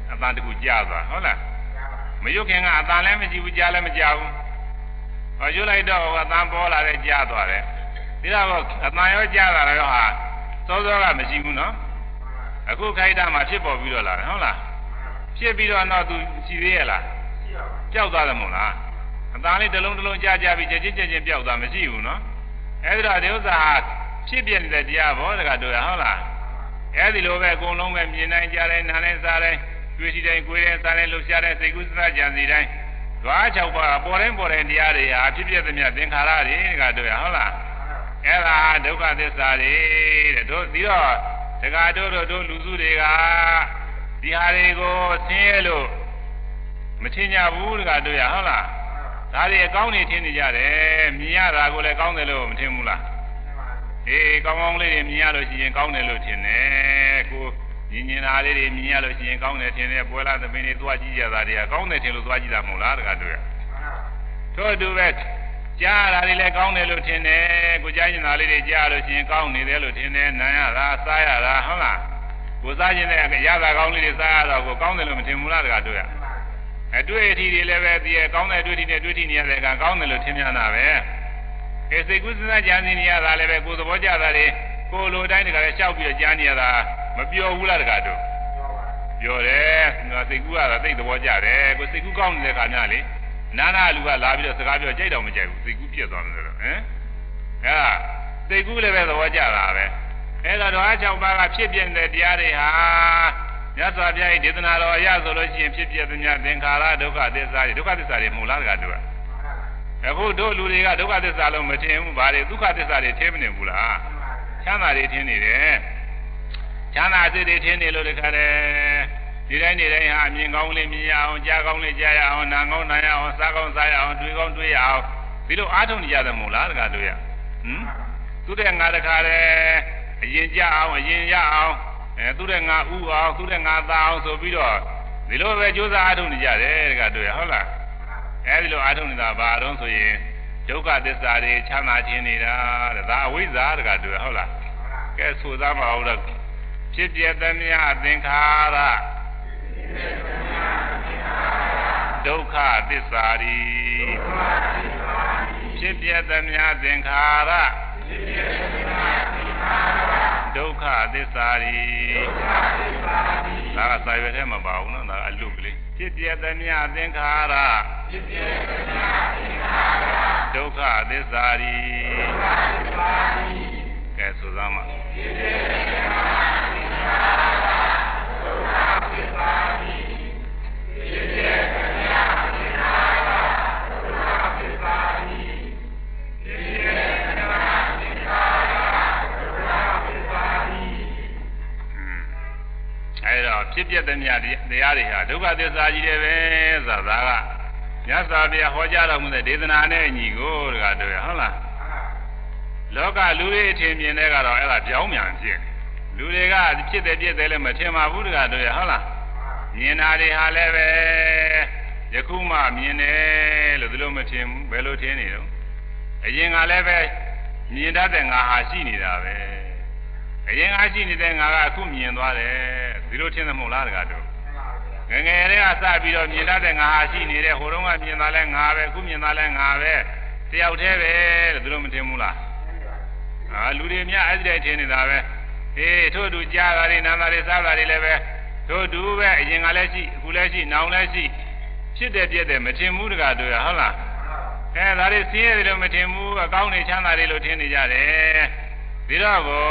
အတန်တကူကြားသွားဟုတ်လားမယုတ်ခင်ကအတန်လည်းမရှိဘူးကြားလည်းမကြားဘူးဟောယူလိုက်တော့အတန်ပေါ်လာတဲ့ကြားသွားတယ်ဒီတော့အတန်ရောကြားလာတော့ဟာစောစောကမရှိဘူးနော်အခုခိုက်တာမှဖြစ်ပေါ်ပြီးတော့လာတယ်ဟုတ်လားဖြစ်ပြီးတော့တော့သူရှိသေးရဲ့လားပျောက်သွားတယ်မို့လားအတန်လေးတစ်လုံးတစ်လုံးကြားကြားပြီးချက်ချင်းပျောက်သွားမရှိဘူးနော်အဲဒီတော့ဒီဥစ္စာဖြစ်ပြနေတဲ့တရားဘောတကတို့ရဟုတ်လားအဲဒီလိုပဲအကုန်လုံးပဲမြင်နိုင်ကြတယ်နားနိုင်စားတယ်တွေ့ရှိတိုင်းကိုယ်တိုင်းစားတိုင်းလှုပ်ရှားတဲ့စိတ်ကူးစကြံစီတိုင်းဓွား6ပါးပေါ်တိုင်းတရားတွေဟာဖြစ်ပြသမျှသင်္ခါရတွေတကတို့ရဟုတ်လားအဲ့ဒါဒုက္ခသစ္စာတွေတဲ့တို့ပြီးတော့တက္ကတို့လူစုတွေကဒီဟာတွေကိုဆင်းရဲလို့မထင်ကြဘူးတကတို့ရဟုတ်လားဒါတွေအကောင်းနေထင်နေကြတယ်မြင်ရတာကိုလည်းကောင်းတယ်လို့မထင်ဘူးလားအေးကောင်းကောင်းလေးတွေမြင်ရလို့ရှိရင်ကောင်းတယ်လို့ထင်တယ်ကိုမြင်တာလေးတွေမြင်ရလို့ရှိရင်ကောင်းတယ်ထင်တယ်ပွဲလာသမင်းတွေသွားကြည့်ကြတာတွေကကောင်းတယ်ထင်လို့သွားကြည့်တာမဟုတ်လားတကတို့ရထို့တူပဲကြားရတာတွေလည်းကောင်းတယ်လို့ထင်တယ်ကိုကြားကျင်တာလေးတွေကြားလို့ရှိရင်ကောင်းနေတယ်လို့ထင်တယ်နားရတာစားရတာဟုတ်လားကိုစားကျင်တဲ့ရတာကောင်းလေးတွေစားရတော့ကိုကောင်းတယ်လို့မထင်ဘူးလားတကတို့ရအတွေ့အထိတွေလည်းပဲဒီကောင်းတဲ့အတွေ့အထိနဲ့တွေ့ထိနေရတဲ့ကကောင်းတယ်လို့ထင်မြင်တာပဲအဲစိတ်ကူးစဉ်းစားကြံစည်နေရတာလည်းပဲကိုယ်သဘောကျတာတွေကိုလိုတိုင်းတကလည်းရှောက်ပြီးတော့ကြားနေရတာမပျော်ဘူးလားတကတို့ပျော်တယ်စိတ်ကူးရတာသိသဘောကျတယ်ကိုစိတ်ကူးကောင်းနေတဲ့ခါများလေနာလူကလာပြီးတော့စကားပြောကြိုက်တော့မကြိုက်ဘူးစိတ်ကူးပြတ်သွားတယ်လို့ဟမ်အဲစိတ်ကူးလည်းပဲသဘောကျတာပဲအဲဒါတော့6ပါးကဖြစ်ပြတဲ့တရားတွေဟာမြတ်စွာဘုရား၏ဒေသနာတော်အရဆိုလို့ရှိရင်ဖြစ်ပြသမျှသင်္ခါရဒုက္ခသစ္စာတွေမဟုတ်လားတကတို့အခုတို့လူတွေကဒုက္ခသစ္စာလုံးမထင်ဘူးဗါတွေဒုက္ခသစ္စာတွေထင်မနေဘူးလားချမ်းသာတွေထင်နေတယ်ချမ်းသာစိတ်တွေထင်နေလို့တခါတည်းဒီတိုင်းဟာမြင်ကောင်းလေးမြင်ရအောင်ကြားကောင်းလေးကြားရအောင်နားကောင်းနားရအောင်စားကောင်းစားရအောင်တွေ့ကောင်းတွေ့ရအောင်ဒီလိုအားထုတ်နေကြတယ်မို့လားတခါတို့ရသူတဲ့ငါတခါတည်းအရင်ကြအောင်အရင်ရအောင်သူတဲ့ငါဥအောင်သူတဲ့ငါသားအောင်ဆိုပြီးတော့ဒီလိုပဲကြိုးစားအားထုတ်နေကြတယ်တခါတို့ရဟုတ်လားအဲဒီလိုအားထုတ်နေတာဘာတော့ဆိုရင်ဒုက္ခသစ္စာတွေချမ်းသာခြင်းနေတာတဲ့ဒါအဝိဇ္ဇာတခါတို့ရဟုတ်လားကဲဆိုသားမအောင်တော့ဖြစ်ပြသမျှသင်္ခါရဒုက္ခသစ္စာတွေဖြစ်ပြသမျှသင်္ခါရဒုက္ခသစ္စာတွေဒါကစာရွက်ထဲမှာပါဘူးနော်ဒါအလုကလေးဖြစ်ပြသမျှသင်္ခါရဒုက္ခသစ္စာတွေကဲဆိုသားမှာဖြစ်ပြတဲ့မြတ်တရားတွေဟာဒုက္ခသစ္စာကြီးတယ်ပဲဆိုတာကမြတ်စွာဘုရားဟောကြားတော်မူတဲ့ဒေသနာနဲ့အညီကိုတကားတွေ့ဟုတ်လားလောကလူတွေအထင်မြင်တဲ့ကတော့အဲ့ဒါပြောင်းပြန်ဖြစ်လူတွေကဖြစ်တယ်ပြည့်တယ်လည်းမထင်ပါဘူးတကားတွေ့ဟုတ်လားမြင်တာတွေဟာလည်းပဲယခုမှမြင်တယ်လို့ဒီလိုမထင်ဘူးဘယ်လိုထင်နေတော့အရင်ကလည်းပဲမြင်တတ်တဲ့ငါဟာရှိနေတာပဲအရင်ကရှိနေတဲ့ငါကအခုမြင်သွားတယ်ဒီလိုထင်တယ်မဟုတ်လားတကားတို့ငငယ်လေးကစပြီးတော့မြင်တတ်တဲ့ငါဟာရှိနေတဲ့ဟိုတုန်းကမြင်တာလဲငါပဲအခုမြင်တာလဲငါပဲတယောက်တည်းပဲလို့ဒီလိုမထင်ဘူးလားလူတွေများအဲ့ဒီတိုင်းထင်နေတာပဲထို့တူကြားတာတွေနားတာတွေစားတာတွေလည်းပဲထို့တူပဲအရင်ကလည်းရှိအခုလည်းရှိနောင်လည်းရှိဖြစ်တယ်ပြည့်တယ်မထင်ဘူးတကားတို့ရဟုတ်လားဒါတွေဆင်းရဲတယ်လို့မထင်ဘူးအကောင်းနေချမ်းသာတယ်လို့ထင်နေကြတယ်ဒီတော့ကို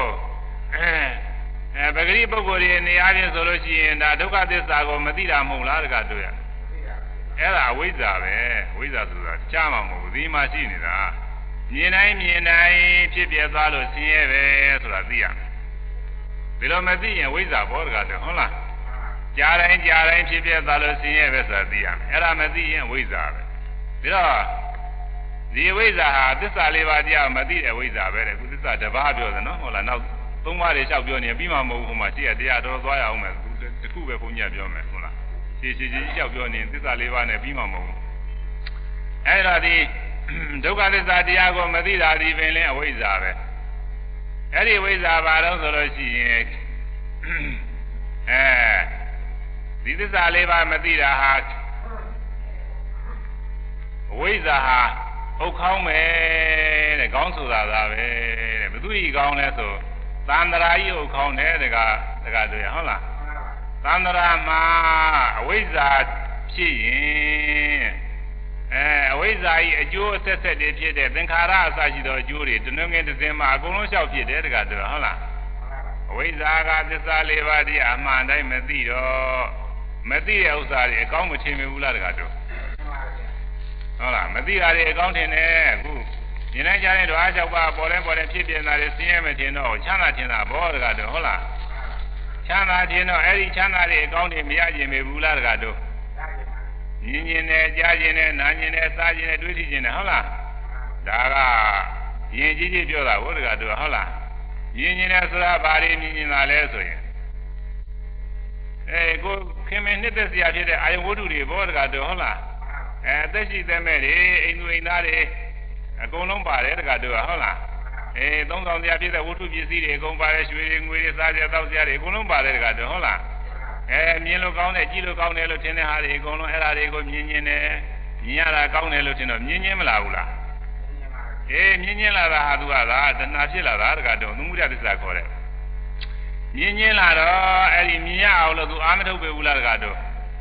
ပဂရိပုဂ္ဂိုလ်တွေနေရာချင်းဆိုလို့ရှိရင်ဒါဒုက္ခသစ္စာကိုမသိတာမဟုတ်လားတကားတို့ရအဲ့ဒါအဝိဇ္ဇာပဲအဝိဇ္ဇာဆိုတာကြားမှာမဟုတ်ဘူးဒီမှာရှိနေတာမြင်တိုင်းဖြစ်ပြသွားလို့ဆင်းရဲပဲဆိုတာသိရမယ်ဒီလိုမသိရင်ဝိဇ္ဇာဘောတကားတို့ဟုတ်လားကြားတိုင်းဖြစ်ပြသွားလို့ဆင်းရဲပဲဆိုတာသိရမယ်အဲ့ဒါမသိရင်ဝိဇ္ဇာပဲဒါတော့ဒီဝိဇ္ဇာဟာသစ္စာလေးပါးတရားမသိတဲ့ဝိဇ္ဇာပဲတဲ့ခုသစ္စာတစ်ပါးပြောတယ်နော်ဟုတ်လားနောက်သုံးပါးတွေလျှောက်ပြောနေပြီးမှမဟုတ်ဘူးဟိုမှာရှိရတရားတော်သွားရအောင်မယ်တခုပဲဘုန်းကြီးပြောမယ်ဟုတ်လားရှင်းလျှောက်ပြောနေသစ္စာလေးပါးနဲ့ပြီးမှမဟုတ်ဘူးအဲ့ဒါဒီဒုက္ခသစ္စာတရားကိုမသိတာဒီပင်လည်းအဝိဇ္ဇာပဲအဲ့ဒီဝိဇ္ဇာဘာလို့ဆိုလို့ရှိရင်ဒီသစ္စာလေးပါးမသိတာဟာအဝိဇ္ဇာဟာဥက္ခေါင်းပဲတဲ့ကောင်းဆိုတာသာပဲတဲ့ဘသူဤကောင်းလဲဆိုသန္တရာကြီးဥက္ခေါင်းတယ်တကားတွေ့ဟုတ်လားသန္တရာမှာအဝိဇ္ဇာဖြစ်ရင်အဝိဇ္ဇာကြီးအကျိုးအဆက်ဆက်တွေဖြစ်တဲ့သင်္ခါရအစရှိသောအကျိုးတွေတနည်းငယ်တစ်စင်းမှာအကုန်လုံးလျှောက်ဖြစ်တယ်တကားတွေ့ဟုတ်လားအဝိဇ္ဇာကသစ္စာလေးပါးတရားအမှန်တိုင်းမသိတော့မသိတဲ့ဥစ္စာတွေအကောင်းမထင်မိဘူးလားတကားတွေ့ဟုတ်လားမသိတာတွေအကောင်းထင်တယ်အခုမြင်နိုင်ကြတဲ့ဓဝါ၆ပါးပေါ်တိုင်းဖြစ်ပြနေတာတွေဆင်းရဲမထင်တော့ချမ်းသာထင်တာဘောတကားတွေ့ဟုတ်လားချမ်းသာထင်တော့အဲ့ဒီချမ်းသာတွေအကောင်းတွေမရကျင်မိဘူးလားတကားတွေ့မြင်ကျင်တယ်ကြားကျင်တယ်နားကျင်တယ်စားကျင်တယ်တွေးထိကျင်တယ်ဟုတ်လားဒါကယဉ်ကြီးပြောတာဘောတကားတွေ့ဟုတ်လားမြင်ကျင်တယ်ဆိုတာဘာတွေမြင်ကျင်တာလဲဆိုရင်ကိုခင်မင်းနှစ်သက်စရာဖြစ်တဲ့အာယဝတ္ထုတွေဘောတကားတွေ့ဟုတ်လားသက်ရှိသက်မဲ့တွေအိမ်သူအိမ်သားတွေအကုန်လုံးပါတယ်တကားတွေ့ဟုတ်လားသုံးဆောင်စရာဖြစ်တဲ့ဝတ္ထုပစ္စည်းတွေအကုန်ပါတယ်ရွှေတွေငွေတွေစားစရာတောက်စရာတွေအကုန်လုံးပါတယ်တကားတွေ့ဟုတ်လားမြင်လို့ကောင်းတယ်ကြည့်လို့ကောင်းတယ်လို့ထင်တဲ့ဟာတွေအကုန်လုံးအဲ့ဒါတွေကိုမြင်ကျင်တယ်မြင်ရတာကောင်းတယ်လို့ထင်တော့မြင်ကျင်မလားဘူးလားမြင်ကျင်လာတာဟာသူကသာတဏှာဖြစ်လာတာတကားတော့သမုဒယသစ္စာခေါ်တယ်မြင်ကျင်လာတော့အဲ့ဒီမြင်ရအောင်လို့သူအာမထုတ်ပေဘူးလားတကားတော့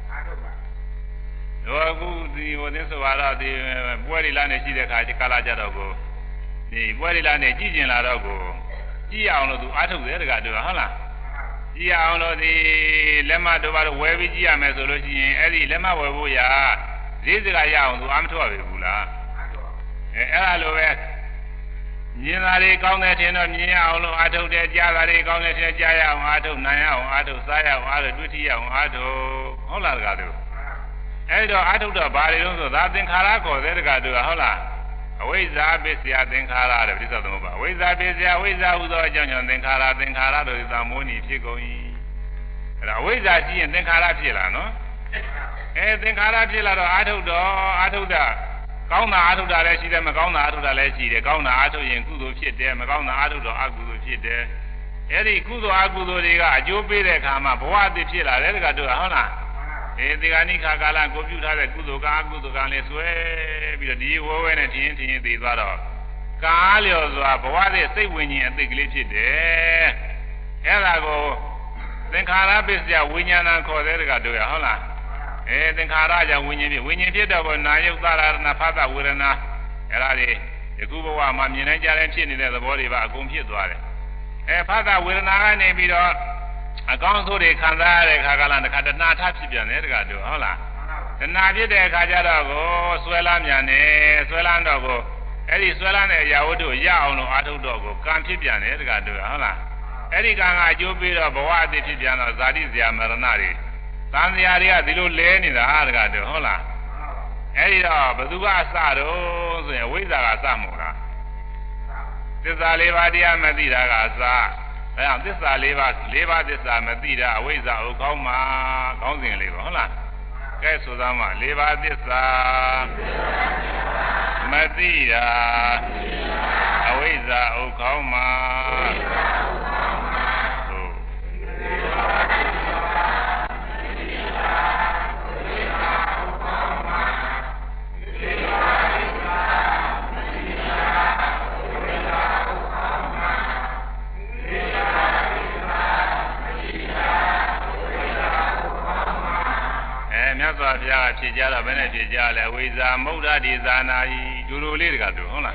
တော့အခုဒီဟိုသစ္စာတော့ဒီပွဲရီလာနေရှိတဲ့ခါကာလကြတော့ကိုဒီပွဲရီလာနေကြည့်ကျင်လာတော့ကိုကြည့်အောင်လို့သူအာထုတ်တယ်တကားတော့ဟုတ်လားကြည့်အောင်လို့ဒီလက်မတို့ဘာလို့ဝယ်ပြီးကြည့်ရမယ်ဆိုလို့ရှိရင်အဲ့ဒီလက်မဝယ်ဖို့ရာဈေးစကားရအောင်သူအာမထုတ်ရပြီဘူးလားအဲ့ဒါလိုပဲမြင်တာတွေကောင်းတယ်ထင်တော့မြင်ရအောင်လို့အာထုတ်တယ်ကြားတာတွေကောင်းတယ်ထင်ကြားရအောင်အာထုတ်နိုင်ရအောင်အာထုတ်စားရအောင်အာထုတ်တွေ့ထိရအောင်အာထုတ်ဟုတ်လားတကားတို့အဲ့တော့အာထုတ်တော့ဘာတွေလို့ဆိုသာသင်္ခါရခေါ်တဲ့တကားတို့ဟုတ်လားအဝိဇ္ဇာပစ္စယသင်္ခါရတဲ့ပြစ္ဆုတ်သမုပ္ပါအဝိဇ္ဇာပစ္စယအဝိဇ္ဇာဟူသောအကြောင်းကြောင့်သင်္ခါရတို့သာမိုးနီဖြစ်ကုန်၏အဲ့ဒါအဝိဇ္ဇာရှိရင်သင်္ခါရဖြစ်လာနော်သင်္ခါရဖြစ်လာတော့အာထုတ်တာကောင်းတာအာထုတ်တာလည်းရှိတယ်မကောင်းတာအာထုတ်တာလည်းရှိတယ်ကောင်းတာအာထုတ်ရင်ကုသိုလ်ဖြစ်တယ်မကောင်းတာအာထုတ်တော့အကုသိုလ်ဖြစ်တယ်အဲ့ဒီကုသိုလ်အကုသိုလ်တွေကအကျိုးပေးတဲ့အခါမှာဘဝအသစ်ဖြစ်လာတယ်တကားတို့ဟုတ်လားဒီကဏိခါကာလကိုပြုထားတဲ့ကုသိုလ်ကအကုသိုလ်ကလည်းဆွဲပြီးတော့ဒီဝဲနဲ့ထင်းသိသွားတော့ကာလျော်စွာဘဝရဲ့စိတ်ဝိညာဉ်အသိကလေးဖြစ်တယ်အဲ့ဒါကိုသင်္ခါရပစ္စယဝိညာဏခေါ်တဲ့တကားတို့ရဟုတ်လားသင်္ခါရကြောင့်ဝိညာဉ်ဖြစ်တော့နာယုတ်သရဏဖသဝေဒနာအဲ့ဒါတွေယခုဘဝမှာမြင်နိုင်ကြတဲ့ဖြစ်နေတဲ့သဘောတွေပါအကုန်ဖြစ်သွားတယ်ဖသဝေဒနာကနေပြီးတော့အကောင်းဆိုးတွေခံစားရတဲ့အခါကလည်းတခါတဏှာထဖြစ်ပြန်တယ်တကားတို့ဟုတ်လားတဏှာဖြစ်တဲ့အခါကျတော့ကိုဆွဲလာမြန်နေဆွဲလာတော့ကိုအဲ့ဒီဆွဲလာတဲ့အရာဝတ္ထုရအောင်လို့အာထုတ်တော့ကိုကံဖြစ်ပြန်တယ်တကားတို့ဟုတ်လားအဲ့ဒီကံကအကျိုးပေးတော့ဘဝအတိဖြစ်ပြန်တော့ဇာတိဇရာမရဏတွေသံဃာတွေကဒီလိုလဲနေတာတကားတို့ဟုတ်လားအဲ့ဒီတော့ဘသူကအစတော့ဆိုရင်အဝိဇ္ဇာကအစမို့လားသစ္စာလေးပါးတရားမသိတာကအစအဲအောင်သစ္စာ၄ပါးသစ္စာမသိတာအဝိဇ္ဇာဥကောင်းမှာကောင်းစဉ်လေးပါဟုတ်လားကဲဆိုသားမှာ၄ပါးသစ္စာမသိတာအဝိဇ္ဇာဥကောင်းမှာမြတ်စွာဘုရားဖြေကြတော့ဘယ်နဲ့ဖြေကြလဲဝိဇာမုဒ္ဒတိဇာနာယီဒူလိုလေးတကားတို့ဟုတ်လား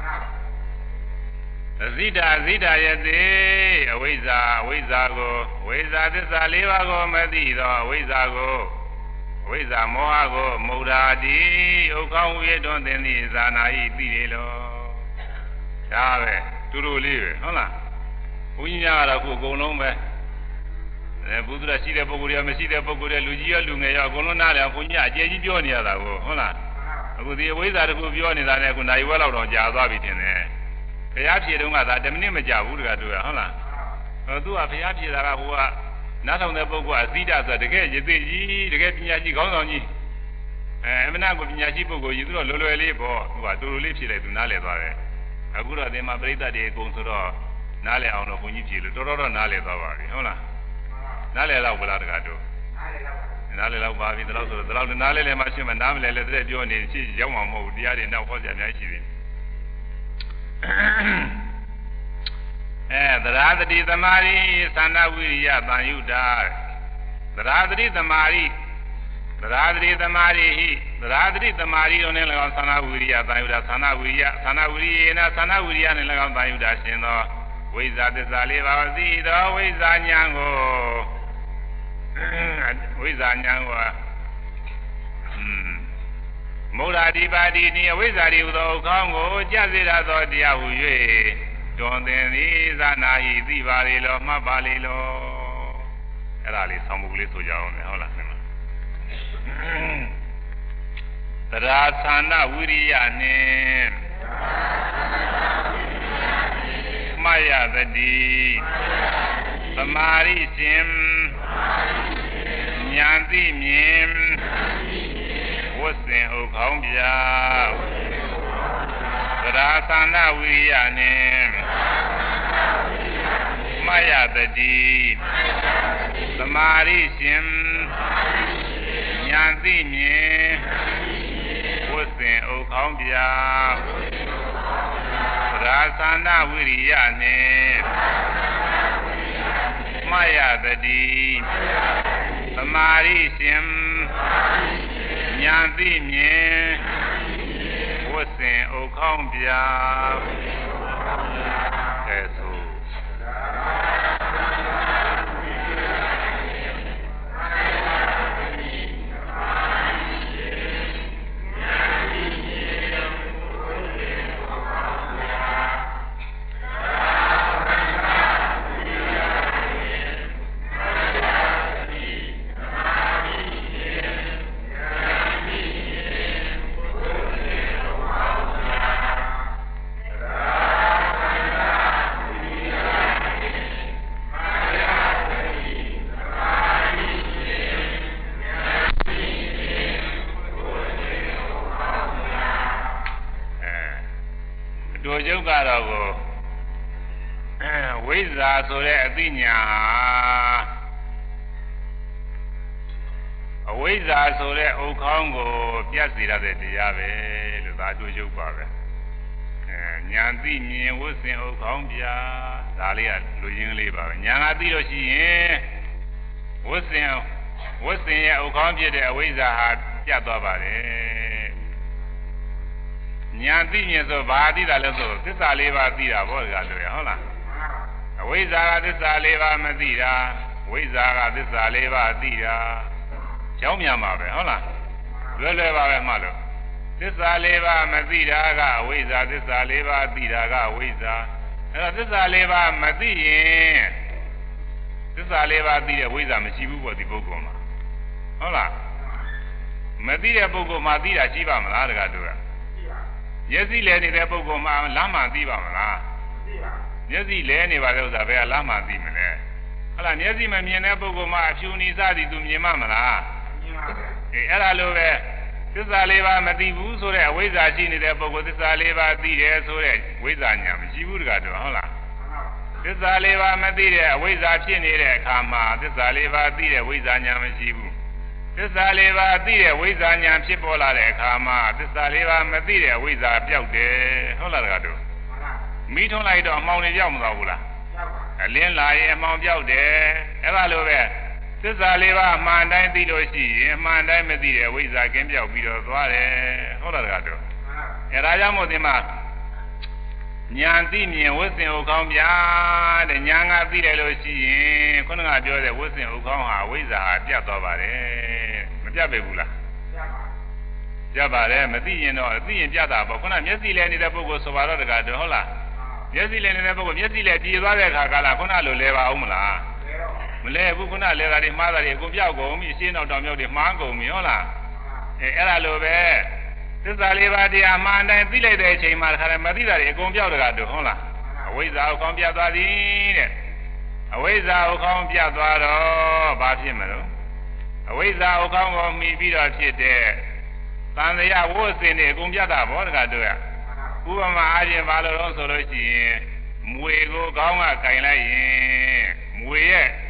ဇိတာယတိအဝိဇ္ဇာကိုဝိဇ္ဇာသစ္စာ၄ပါးကိုမသိတော့အဝိဇ္ဇာမောဟကိုမုဒ္ဒတိဥက္ခေါဝိတွန်သင်သည်ဇာနာယီသိတယ်လို့ဒါပဲဒူလိုလေးပဲဟုတ်လားဘုန်းကြီးများကတော့ခုအကုန်လုံးပဲဘုရားရှိတဲ့ပုဂ္ဂိုလ်ရမရှိတဲ့ပုဂ္ဂိုလ်ရလူကြီးရလူငယ်ရအကုန်လုံးနားတယ်ဘုန်းကြီးအကျယ်ကြီးပြောနေရတာကိုဟုတ်လားအခုဒီအဝိဇ္ဇာတခုပြောနေတာနဲ့ခုနိုင်ဝဲလောက်တော့ကြာသွားပြီထင်တယ်ဘုရားဖြေတုန်းကသာ10မိနစ်မကြာဘူးတကတူရဟုတ်လားသူကဘုရားဖြေတာကဟိုကနားထောင်တဲ့ပုဂ္ဂိုလ်အဇိဒဆိုတကယ်ရသေးကြီးတကယ်ပညာရှိခေါင်းဆောင်ကြီးအမနာကိုပညာရှိပုဂ္ဂိုလ်ကြီးသူတော့လွယ်လွယ်လေးပေါ့သူကတူတူလေးဖြေလိုက်သူနားလည်သွားတယ်အခုတော့ဒီမှာပြိဿတွေအကုန်ဆိုတော့နားလည်အောင်တော့ဘုန်းကြီးဖြေလို့တော်တော်နားလည်သွားပါပြီဟုတ်လားနားလည်တော့ဗလားတကားတို့နားလည်တော့နားလေတော့ပါပြီတော့ဆိုတော့နားလေလည်းမရှိမှနားမလဲလည်းတဲ့ပြောနေရှိရောက်မှာမဟုတ်ဘူးတရားတွေနောက်ဟောကြအများကြီးရှိတယ်သရသတိသမာဓိသန္တာဝိရိယတန်ယုတာသရသတိသမာဓိသရသတိသမာဓိဟိသရသတိသမာဓိတို့နဲ့၎င်းသန္တာဝိရိယတန်ယုတာသန္တာဝိရိယသန္တာဝိရိယေနသန္တာဝိရိယနဲ့၎င်းတန်ယုတာရှင်သောဝိဇ္ဇာသစ္စာလေးပါးသိသောဝိဇ္ဇာဉာဏ်ကိုဝိဇ္ဇာဉာဏ်ကိုမௌရာဒီပါတိနိအဝိဇ္ဇာရိဟူသောဥခေါင်းကိုကြစေရသောတရားဟု၍တွင်သင်သည်ဇာနာဟိသိပါလေလောမှတ်ပါလေလောအဲ့ဒါလေးဆောင်းမှုကလေးဆိုကြအောင်လေဟုတ်လားသရာသနာဝိရိယနှင့်မယသတိသမာရိရှင်ဉာဏ်သိမြင်ဝတ်စင်ဥခေါင်းပြသရာသနာဝိရိယနှင့်မယသတိသမာရိရှင်ဉာဏ်သိမြင်ဝတ်စင်ဥခေါင်းပြသရာသနာဝိရိယနှင့်မယသတိသမာရိရှင်ဉာဏ်သိမြင်ဝတ်စင်ဥခေါင်းပြကဲဆိုဆိုတဲ့အသိဉာဏ်အဝိဇ္ဇာဆိုတဲ့ဥခေါင်းကိုပြတ်စေရတဲ့တရားပဲလို့သာတို့ရုပ်ပါပဲဉာဏ်သိမြင်ဝတ်စင်ဥခေါင်းပြဒါလေးကလူရင်းလေးပါပဲဉာဏ်ကသိလို့ရှိရင်ဝတ်စင်ရဲ့ဥခေါင်းဖြစ်တဲ့အဝိဇ္ဇာဟာပြတ်သွားပါတယ်ဉာဏ်သိမြင်ဆိုဘာသိတာလဲဆိုသစ္စာလေးပါးသိတာပေါ့ကလို့ရဟုတ်လားအဝိဇ္ဇာကသစ္စာလေးပါးမသိတာဝိဇ္ဇာကသစ္စာလေးပါးသိတာကြောင်းမြန်ပါပဲဟုတ်လားလွယ်ပါပဲမှလို့သစ္စာလေးပါးမသိတာကအဝိဇ္ဇာသစ္စာလေးပါးသိတာကဝိဇ္ဇာအဲ့တော့သစ္စာလေးပါးမသိရင်သစ္စာလေးပါးသိတဲ့ဝိဇ္ဇာမရှိဘူးပေါ့ဒီပုဂ္ဂိုလ်မှာဟုတ်လားမသိတဲ့ပုဂ္ဂိုလ်မှာသိတာရှိပါမလားတကားတို့ကမျက်စိလဲနေတဲ့ပုဂ္ဂိုလ်မှာလမ်းမှသိပါမလားမျက်စိလဲနေပါတဲ့ဥစ္စာဘယ်ကလမ်းမှသိမလဲဟုတ်လားမျက်စိမမြင်တဲ့ပုဂ္ဂိုလ်မှာအဖြူနီစသည်သူမြင်မှမလားမြင်ပါဘူးအဲ့ဒါလိုပဲသစ္စာလေးပါးမသိဘူးဆိုတဲ့အဝိဇ္ဇာရှိနေတဲ့ပုဂ္ဂိုလ်သစ္စာလေးပါးသိတယ်ဆိုတဲ့ဝိဇ္ဇာညာမရှိဘူးတကားတော့ဟုတ်လားသစ္စာလေးပါးမသိတဲ့အဝိဇ္ဇာဖြစ်နေတဲ့အခါမှာသစ္စာလေးပါးသိတဲ့ဝိဇ္ဇာညာမရှိဘူးသစ္စာလေးပါးသိတဲ့ဝိဇ္ဇာညာဖြစ်ပေါ်လာတဲ့အခါမှာသစ္စာလေးပါးမသိတဲ့ဝိဇ္ဇာပျောက်တယ်ဟုတ်လားတကားတော့မိထွန်းလိုက်တော့အမှောင်တွေပြောက်မသွားဘူးလားအလင်းလာရင်အမှောင်ပြောက်တယ်အဲ့ဒါလိုပဲသစ္စာလေးပါးအမှန်တိုင်းသိလို့ရှိရင်အမှန်တိုင်းမသိတဲ့ဝိဇ္ဇာကင်းပြောက်ပြီးတော့သွားတယ်ဟုတ်လားတကားတော့အဲ့ဒါကြောင့်မို့ဒီမှာဉာဏ်သိမြင်ဝိဇ္ဇင်ဥကောင်းပြတဲ့ဉာဏ်ကသိတယ်လို့ရှိရင်ခုနကပြောတဲ့ဝိဇ္ဇင်ဥကောင်းဟာဝိဇ္ဇာဟာပြတ်သွားပါတယ်မပြတ်ပေဘူးလားပြတ်ပါတယ်မသိရင်တော့သိရင်ပြတ်တာပေါ့ခုနမျက်စိလဲနေတဲ့ပုဂ္ဂိုလ်ဆိုပါတော့တကားတော့ဟုတ်လားမျက်စိလဲနေတဲ့ပုဂ္ဂိုလ်မျက်စိလဲပြေသွားတဲ့အခါကလာခုနလိုလဲပါအောင်မလားမလဲဘူးခုနလဲတာတွေမှားတာတွေအကုန်ပြောက်ကုန်ပြီရှင်းတော့တောင်မြောက်တွေမှားကုန်ပြီဟုတ်လားအဲ့ဒါလိုပဲသစ္စာလေးပါးတရားမှန်တိုင်းသိလိုက်တဲ့အချိန်မှာတခါတည်းမသိတာတွေအကုန်ပြောက်တကားတော့ဟုတ်လားအဝိဇ္ဇာဥကောင်းပြသွားသည်တဲ့အဝိဇ္ဇာဥကောင်းပြသွားတော့ဘာဖြစ်မလို့အဝိဇ္ဇာဥကောင်းကိုမှီပြီးတော့ဖြစ်တဲ့သံဃာဝိုးစင်တွေအကုန်ပြတ်တာဘောတကားတို့ရဥပမာအားဖြင့်ဘာလို့လဲဆိုလို့ရှိရင်မွေကိုခေါင်းကကင်လိုက်ရင်မွေရဲ့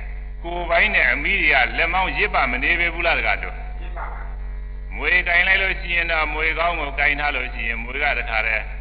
ကိုပိုင်းနဲ့အမိတွေကလက်မောင်းရစ်ပါမနေပဲဘူးလားတကားတော့မွေကင်လိုက်လို့ရှိရင်တော့မွေကောင်းကိုကင်ထားလို့ရှိရင်မွေကတခါတည်း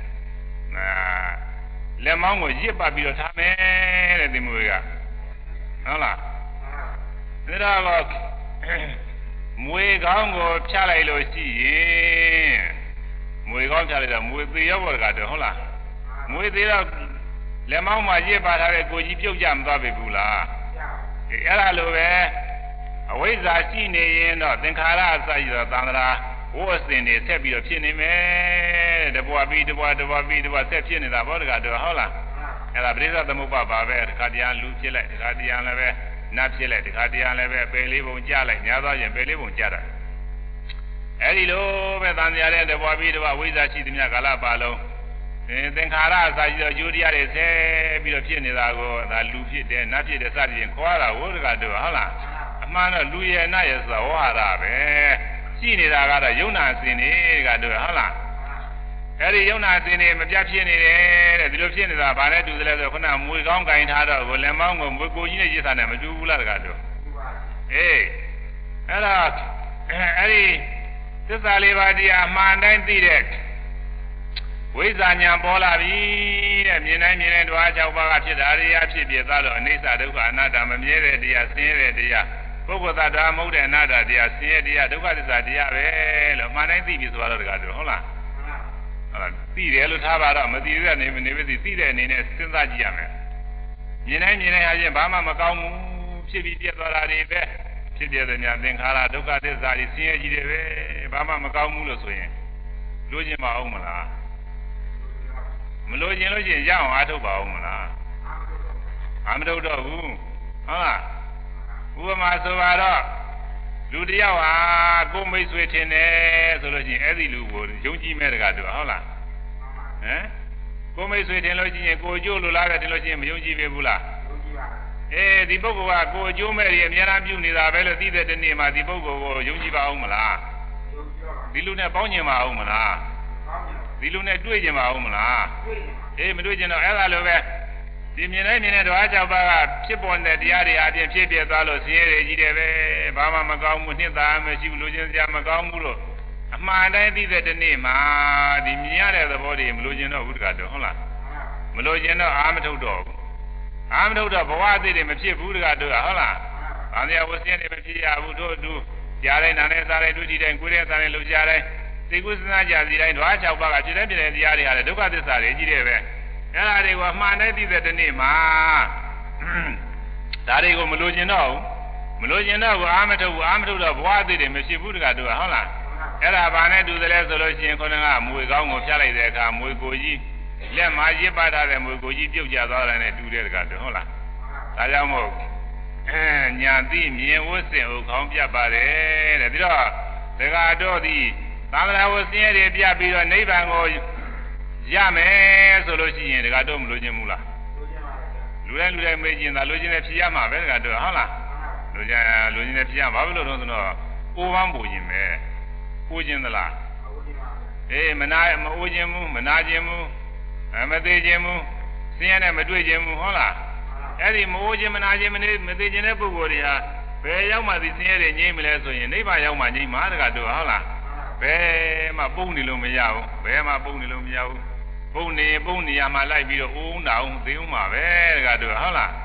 လက်မောင်းကိုရစ်ပါပြီးတော့ထားမယ်တဲ့ဒီမွေကဟုတ်လားဒါတော့မွေကောင်းကိုဖြတ်လိုက်လို့ရှိရင်မွေကောင်းဖြတ်လိုက်တော့မွေသေးရောက်တော့တကားတော့ဟုတ်လားမွေသေးတော့လက်မောင်းမှာရစ်ပါထားတဲ့ကိုကြီးပြုတ်ကြမသွားပြီဘူးလားအဲ့ဒါလိုပဲအဝိဇ္ဇာရှိနေရင်တော့သင်္ခါရအစရှိတော့သံဃာဝိုးအစဉ်တွေဆက်ပြီးတော့ဖြစ်နေမယ်တပွားပြီးတပွားဆက်ဖြစ်နေတာဘောတကားတော့ဟုတ်လားအဲ့ဒါပရိစ္ဆေသမုပ္ပါပါပဲတခါတည်းလူဖြစ်လိုက်တခါတည်းလည်းပဲနတ်ဖြစ်လိုက်တခါတည်းလည်းပဲပယ်လေးပုံကြလိုက်ညာသွားရင်ပယ်လေးပုံကြတာအဲ့ဒီလိုပဲသံဃာတဲ့တပွားပြီးတပွားဝိဇ္ဇာရှိသမျှကာလပါလုံးသင်္ခါရအစာရှိတော့ယူတရားတွေဆဲပြီးတော့ဖြစ်နေတာကိုဒါလူဖြစ်တယ်နတ်ဖြစ်တယ်စသည်ဖြင့်ခေါ်ရတာဝိဒကတော့ဟုတ်လားအမှန်တော့လူရဲ့နတ်ရဲ့ဆိုတာဝါရပဲရှိနေတာကတော့ယုံနာစင်နေကတော့ဟုတ်လားအဲ့ဒီယုံနာစင်နေမပြတ်ဖြစ်နေတယ်တဲ့ဒီလိုဖြစ်နေတာဗာနဲ့တူတယ်လဲဆိုခုနမွေကောင်းကင်ထားတော့ကိုလက်မောင်းကိုမွေကိုကြီးနဲ့ရစ်တာနဲ့မတူဘူးလားတကတော့အေးအဲ့ဒါအဲ့ဒီသစ္စာလေးပါးတရားအမှန်တိုင်းသိတဲ့ဝိဇ္ဇာညာပေါ်လာပြီတဲ့မြင်တိုင်းဓဝါ၆ပါးကဖြစ်တာတွေအဖြစ်ပြသားလို့အနိစ္စဒုက္ခအနတ္တမမြဲတဲ့တရားဆင်းရဲတဲ့တရားပုဂ္ဂိုလ်သတ္တဝါမဟုတ်တဲ့အနတ္တတရားဆင်းရဲတရားဒုက္ခသစ္စာတရားပဲလို့အမှန်တိုင်းသိပြီဆိုတော့တကားတော့ဟုတ်လားသိတယ်လို့ထားပါတော့မသိရတဲ့နေမသိတဲ့အနေနဲ့စဉ်းစားကြည့်ရမယ်မြင်တိုင်းဟာချင်းဘာမှမကောင်းဘူးဖြစ်ပြီးပြတ်သွားတာတွေပဲဖြစ်ပြတဲ့ညာသင်္ခါရဒုက္ခသစ္စာတွေဆင်းရဲကြီးတယ်ပဲဘာမှမကောင်းဘူးလို့ဆိုရင်လို့ချင်းမအောင်မလားမလို့ခြင်းလို့ရှိရင်ရအောင်အားထုတ်ပါဦးမလားအာမထုတ်တော့ဘူးဟုတ်လားဥပမာဆိုပါတော့လူတယောက်ဟာကိုမိတ်ဆွေထင်တယ်ဆိုလို့ရှိရင်အဲ့ဒီလူကိုယုံကြည်မဲ့တကားတူဟုတ်လားဟမ်ကိုမိတ်ဆွေထင်လို့ရှိရင်ကိုကျိုးလို့လားပဲထင်လို့ရှိရင်မယုံကြည်ပဲဘူးလားယုံကြည်ပါဒီပုဂ္ဂိုလ်ကကိုကျိုးမဲ့တွေအများအားပြုနေတာပဲလို့သိတဲ့တနေ့မှာဒီပုဂ္ဂိုလ်ကိုယုံကြည်ပါဦးမလားယုံကြည်ပါဒီလူနဲ့ပေါင်းကျင်ပါဦးမလားဒီလူနဲ့တွေ့ကြပါဦးမလားအေးမတွေ့ကြတော့အဲ့ဒါလိုပဲဒီမြင်တဲ့ဓဝါ၆ပါးကဖြစ်ပေါ်တဲ့တရားတွေအပြင်ဖြစ်ပြသွားလို့ဆင်းရဲကြီးတယ်ပဲဘာမှမကောင်းဘူးနှစ်သာမရှိဘူးလူချင်းစရာမကောင်းဘူးလို့အမှန်တိုင်းသိတဲ့ဒီနေ့မှာဒီမြင်ရတဲ့သဘောတွေမလို့ကျင်တော့ဘူးတကားတော့ဟုတ်လားမလို့ကျင်တော့အာမထုတ်တော့ဘူးအာမထုတ်တော့ဘဝအသေးတွေမဖြစ်ဘူးတကားတော့ဟုတ်လားဘာတရားဝဆင်းတွေမဖြစ်ရဘူးတို့တူကြားတိုင်းနားနဲ့စားတိုင်းတွေ့တိုင်းကိုယ်နဲ့စားတိုင်းလှုပ်ရှားတိုင်းသိကုသနာကြစီတိုင်းဓဝါ၆ပါးကဖြစ်တဲ့တရားတွေဟာဒုက္ခသစ္စာတွေကြီးတယ်ပဲအဲ့ဒါတွေကိုအမှန်တိုင်းသိတဲ့ဒီနေ့မှာဒါတွေကိုမလို့ကျင်တော့ဘူးမလို့ကျင်တော့ဘူးအာမထုတ်တော့ဘဝအသေးတွေမဖြစ်ဘူးတကားတို့ဟုတ်လားအဲ့ဒါဘာနဲ့တူတယ်လဲဆိုလို့ရှိရင်ခေါင်းကမွေကောင်းကိုဖြတ်လိုက်တဲ့အခါမွေကိုကြီးလက်မှာရစ်ပတ်ထားတဲ့မွေကိုကြီးပြုတ်ကျသွားတယ်နဲ့တူတဲ့တကားတို့ဟုတ်လားဒါကြောင့်မို့ညာသိမြင်ဝတ်စင်ဥခေါင်းပြတ်ပါတယ်တဲ့ပြီးတော့တကားတော့ဒီသံဃာဝဆင်းရဲတွေပြပြီးတော့နိဗ္ဗာန်ကိုရမယ်ဆိုလို့ရှိရင်တကားတော့မလို့ခြင်းဘူးလားလူတိုင်းမေးခြင်းသာလို့ခြင်းနဲ့ဖြေရမှာပဲတကားတော့ဟုတ်လားလူချင်းနဲ့ဖြေရမှာဘာဖြစ်လို့လဲဆိုတော့အိုးပန်းပူခြင်းပဲအိုးခြင်းသလားအေးမအိုးခြင်းဘူးမနာခြင်းဘူးမသေးခြင်းဘူးဆင်းရဲနဲ့မတွေ့ခြင်းဘူးဟုတ်လားအဲ့ဒီမအိုးခြင်းမနာခြင်းမသေးခြင်းတဲ့ပုဂ္ဂိုလ်တွေဟာဘယ်ရောက်မှဒီဆင်းရဲတွေငြိမ့်မလဲဆိုရင်နိဗ္ဗာန်ရောက်မှငြိမ့်မှာတကားတော့ဟုတ်လားဘယ်မှပုံနေလို့မရဘူးပုံနေရမှာလိုက်ပြီးတော့အိုးတောင်သိဦးမှာပဲတကားတော့ဟုတ်လား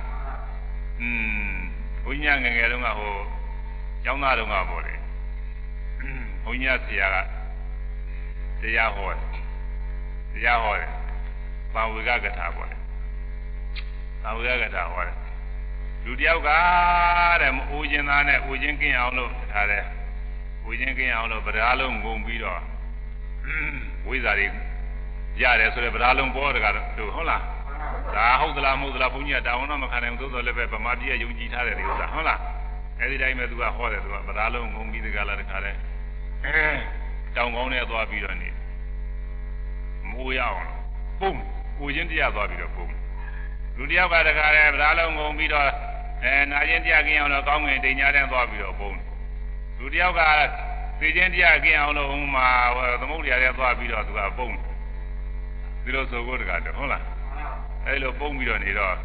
ဘုညာငယ်တုန်းကဟိုကျောင်းသားတုန်းကပေါ့လေဘုညာဆရာကတရားဟောတယ်ပါဝေကကထာပေါ့လေပါဝေကကထာဟောတယ်လူတယောက်ကတဲ့မအိုးခြင်းသားနဲ့အိုးခြင်းကင်းအောင်လို့ထားတယ်ဝိခြင်းကင်းအောင်လို့ဗဒါလုံးငုံပြီးတော့ဝိဇ္ဇာတွေရတယ်ဆိုတော့ဗဒါလုံးပေါ်တကားတို့ဟုတ်လားဒါဟုတ်သလားမဟုတ်သလားဘုန်းကြီးကတာဝန်တော့မခံနိုင်ဘူးသို့တော်လည်းပဲဗမာပြည်ကယုံကြည်ထားတယ်ဒီဥစ္စာဟုတ်လားအဲဒီတိုင်းပဲသူကဟောတယ်သူကဗဒါလုံးငုံပြီးတကားလားတခါလဲတောင်ကောင်းနဲ့သွားပြီးတော့နေမိုးရအောင်ပုံပူခြင်းတရားသွားပြီးတော့ပုံလူတယောက်ကတခါလဲဗဒါလုံးငုံပြီးတော့နာခြင်းတရားကင်းအောင်တော့ကောင်းငင်တိမ်ညာတဲ့သွားပြီးတော့ပုံလူတယောက်ကသိခြင်းတရားကင်းအောင်လို့မှာသမုဒ္ဒရာထဲသွားပြီးတော့သူကပုံဒီလိုဆိုကိုတကားတော့ဟုတ်လားအဲလိုပုံပြီးတော့နေတော့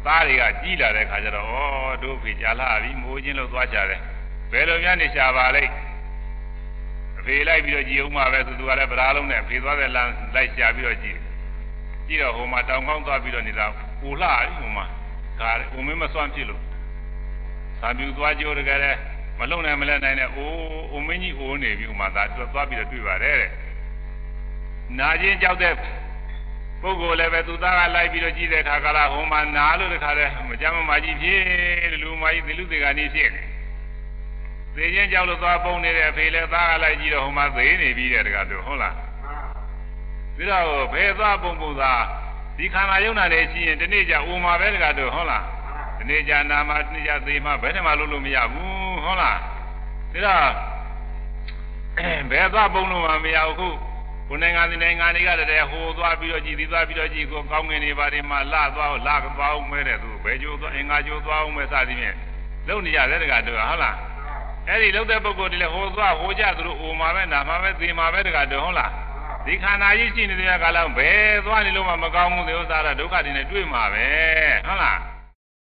သားတွေကကြီးလာတဲ့ခါကျတော့ဩတို့ဖေကြာလာပြီမိုးချင်းလို့သွားကြတယ်ဘယ်လိုများနေရှာပါလိမ့်အဖေလိုက်ပြီးတော့ကြည်အောင်မှာပဲသူကလည်းဗရာလုံးနဲ့ဖေသွားတဲ့လမ်းလိုက်ရှာပြီးတော့ကြည်တော့ဟိုမှာတောင်ကောင်းသွားပြီးတော့နေတာပူလှပြီဟိုမှာကားဟိုမင်းမစွန့်ဖြစ်လို့သာပြူသွားကြိုးတကယ်လည်းမလုံနိုင်မလဲနိုင်နဲ့အိုမင်းကြီးအိုးနေပြီဟိုမှာသာသွားပြီးတော့တွေ့ပါတယ်တဲ့နာချင်းကြောက်တဲ့ပုဂ္ဂိုလ်လည်းပဲသူသားကလိုက်ပြီးတော့ကြည့်တဲ့အခါကလာဟိုမှာနာလို့တခါတည်းမကြမ်းမမာကြီးဖြစ်လူမကြီးဒီလူတွေကနေဖြစ်နေသေချင်းကြောက်လို့သွားပုံနေတဲ့အဖေလည်းသားကလိုက်ကြည့်တော့ဟိုမှာသေနေပြီးတဲ့တခါသူဟုတ်လားပြီးတော့ဘယ်သွားပုံပုံသာဒီခန္ဓာယုံနာနေရှိရင်ဒီနေ့ကျအိုမှာပဲတခါသူဟုတ်လားဒီနေ့ကျနာမှာဒီနေ့ကျသေမှာဘယ်နဲ့မှလုပ်လို့မရဘူးဟုတ်လားပြီးတော့ဘယ်သွားပုံလို့မှမရဘူးခုကိုယ်နိုင်ငံဒီနိုင်ငံတွေကတည်းကဟိုသွားပြီးတော့ကြည်ဒီသွားပြီးတော့ကြည်ကိုကောင်းငင်နေပါဒီမှာလာသွားအောင်မဲတဲ့သူဘယ်ကျိုးသွားအင်္ဂါကျိုးသွားအောင်မဲစသည်ဖြင့်လုံနေရတယ်တကတူဟုတ်လားအဲ့ဒီလုံတဲ့ပုဂ္ဂိုလ်တွေလည်းဟိုသွားဟိုကြသူတို့အိုမှာပဲနာမှာပဲသေမှာပဲတကတူဟုတ်လားဒီခန္ဓာကြီးရှိနေတဲ့ကာလဘယ်သွားနေလို့မှမကောင်းဘူးဒီဥစ္စာတော့ဒုက္ခတွေနဲ့တွေ့မှာပဲဟုတ်လား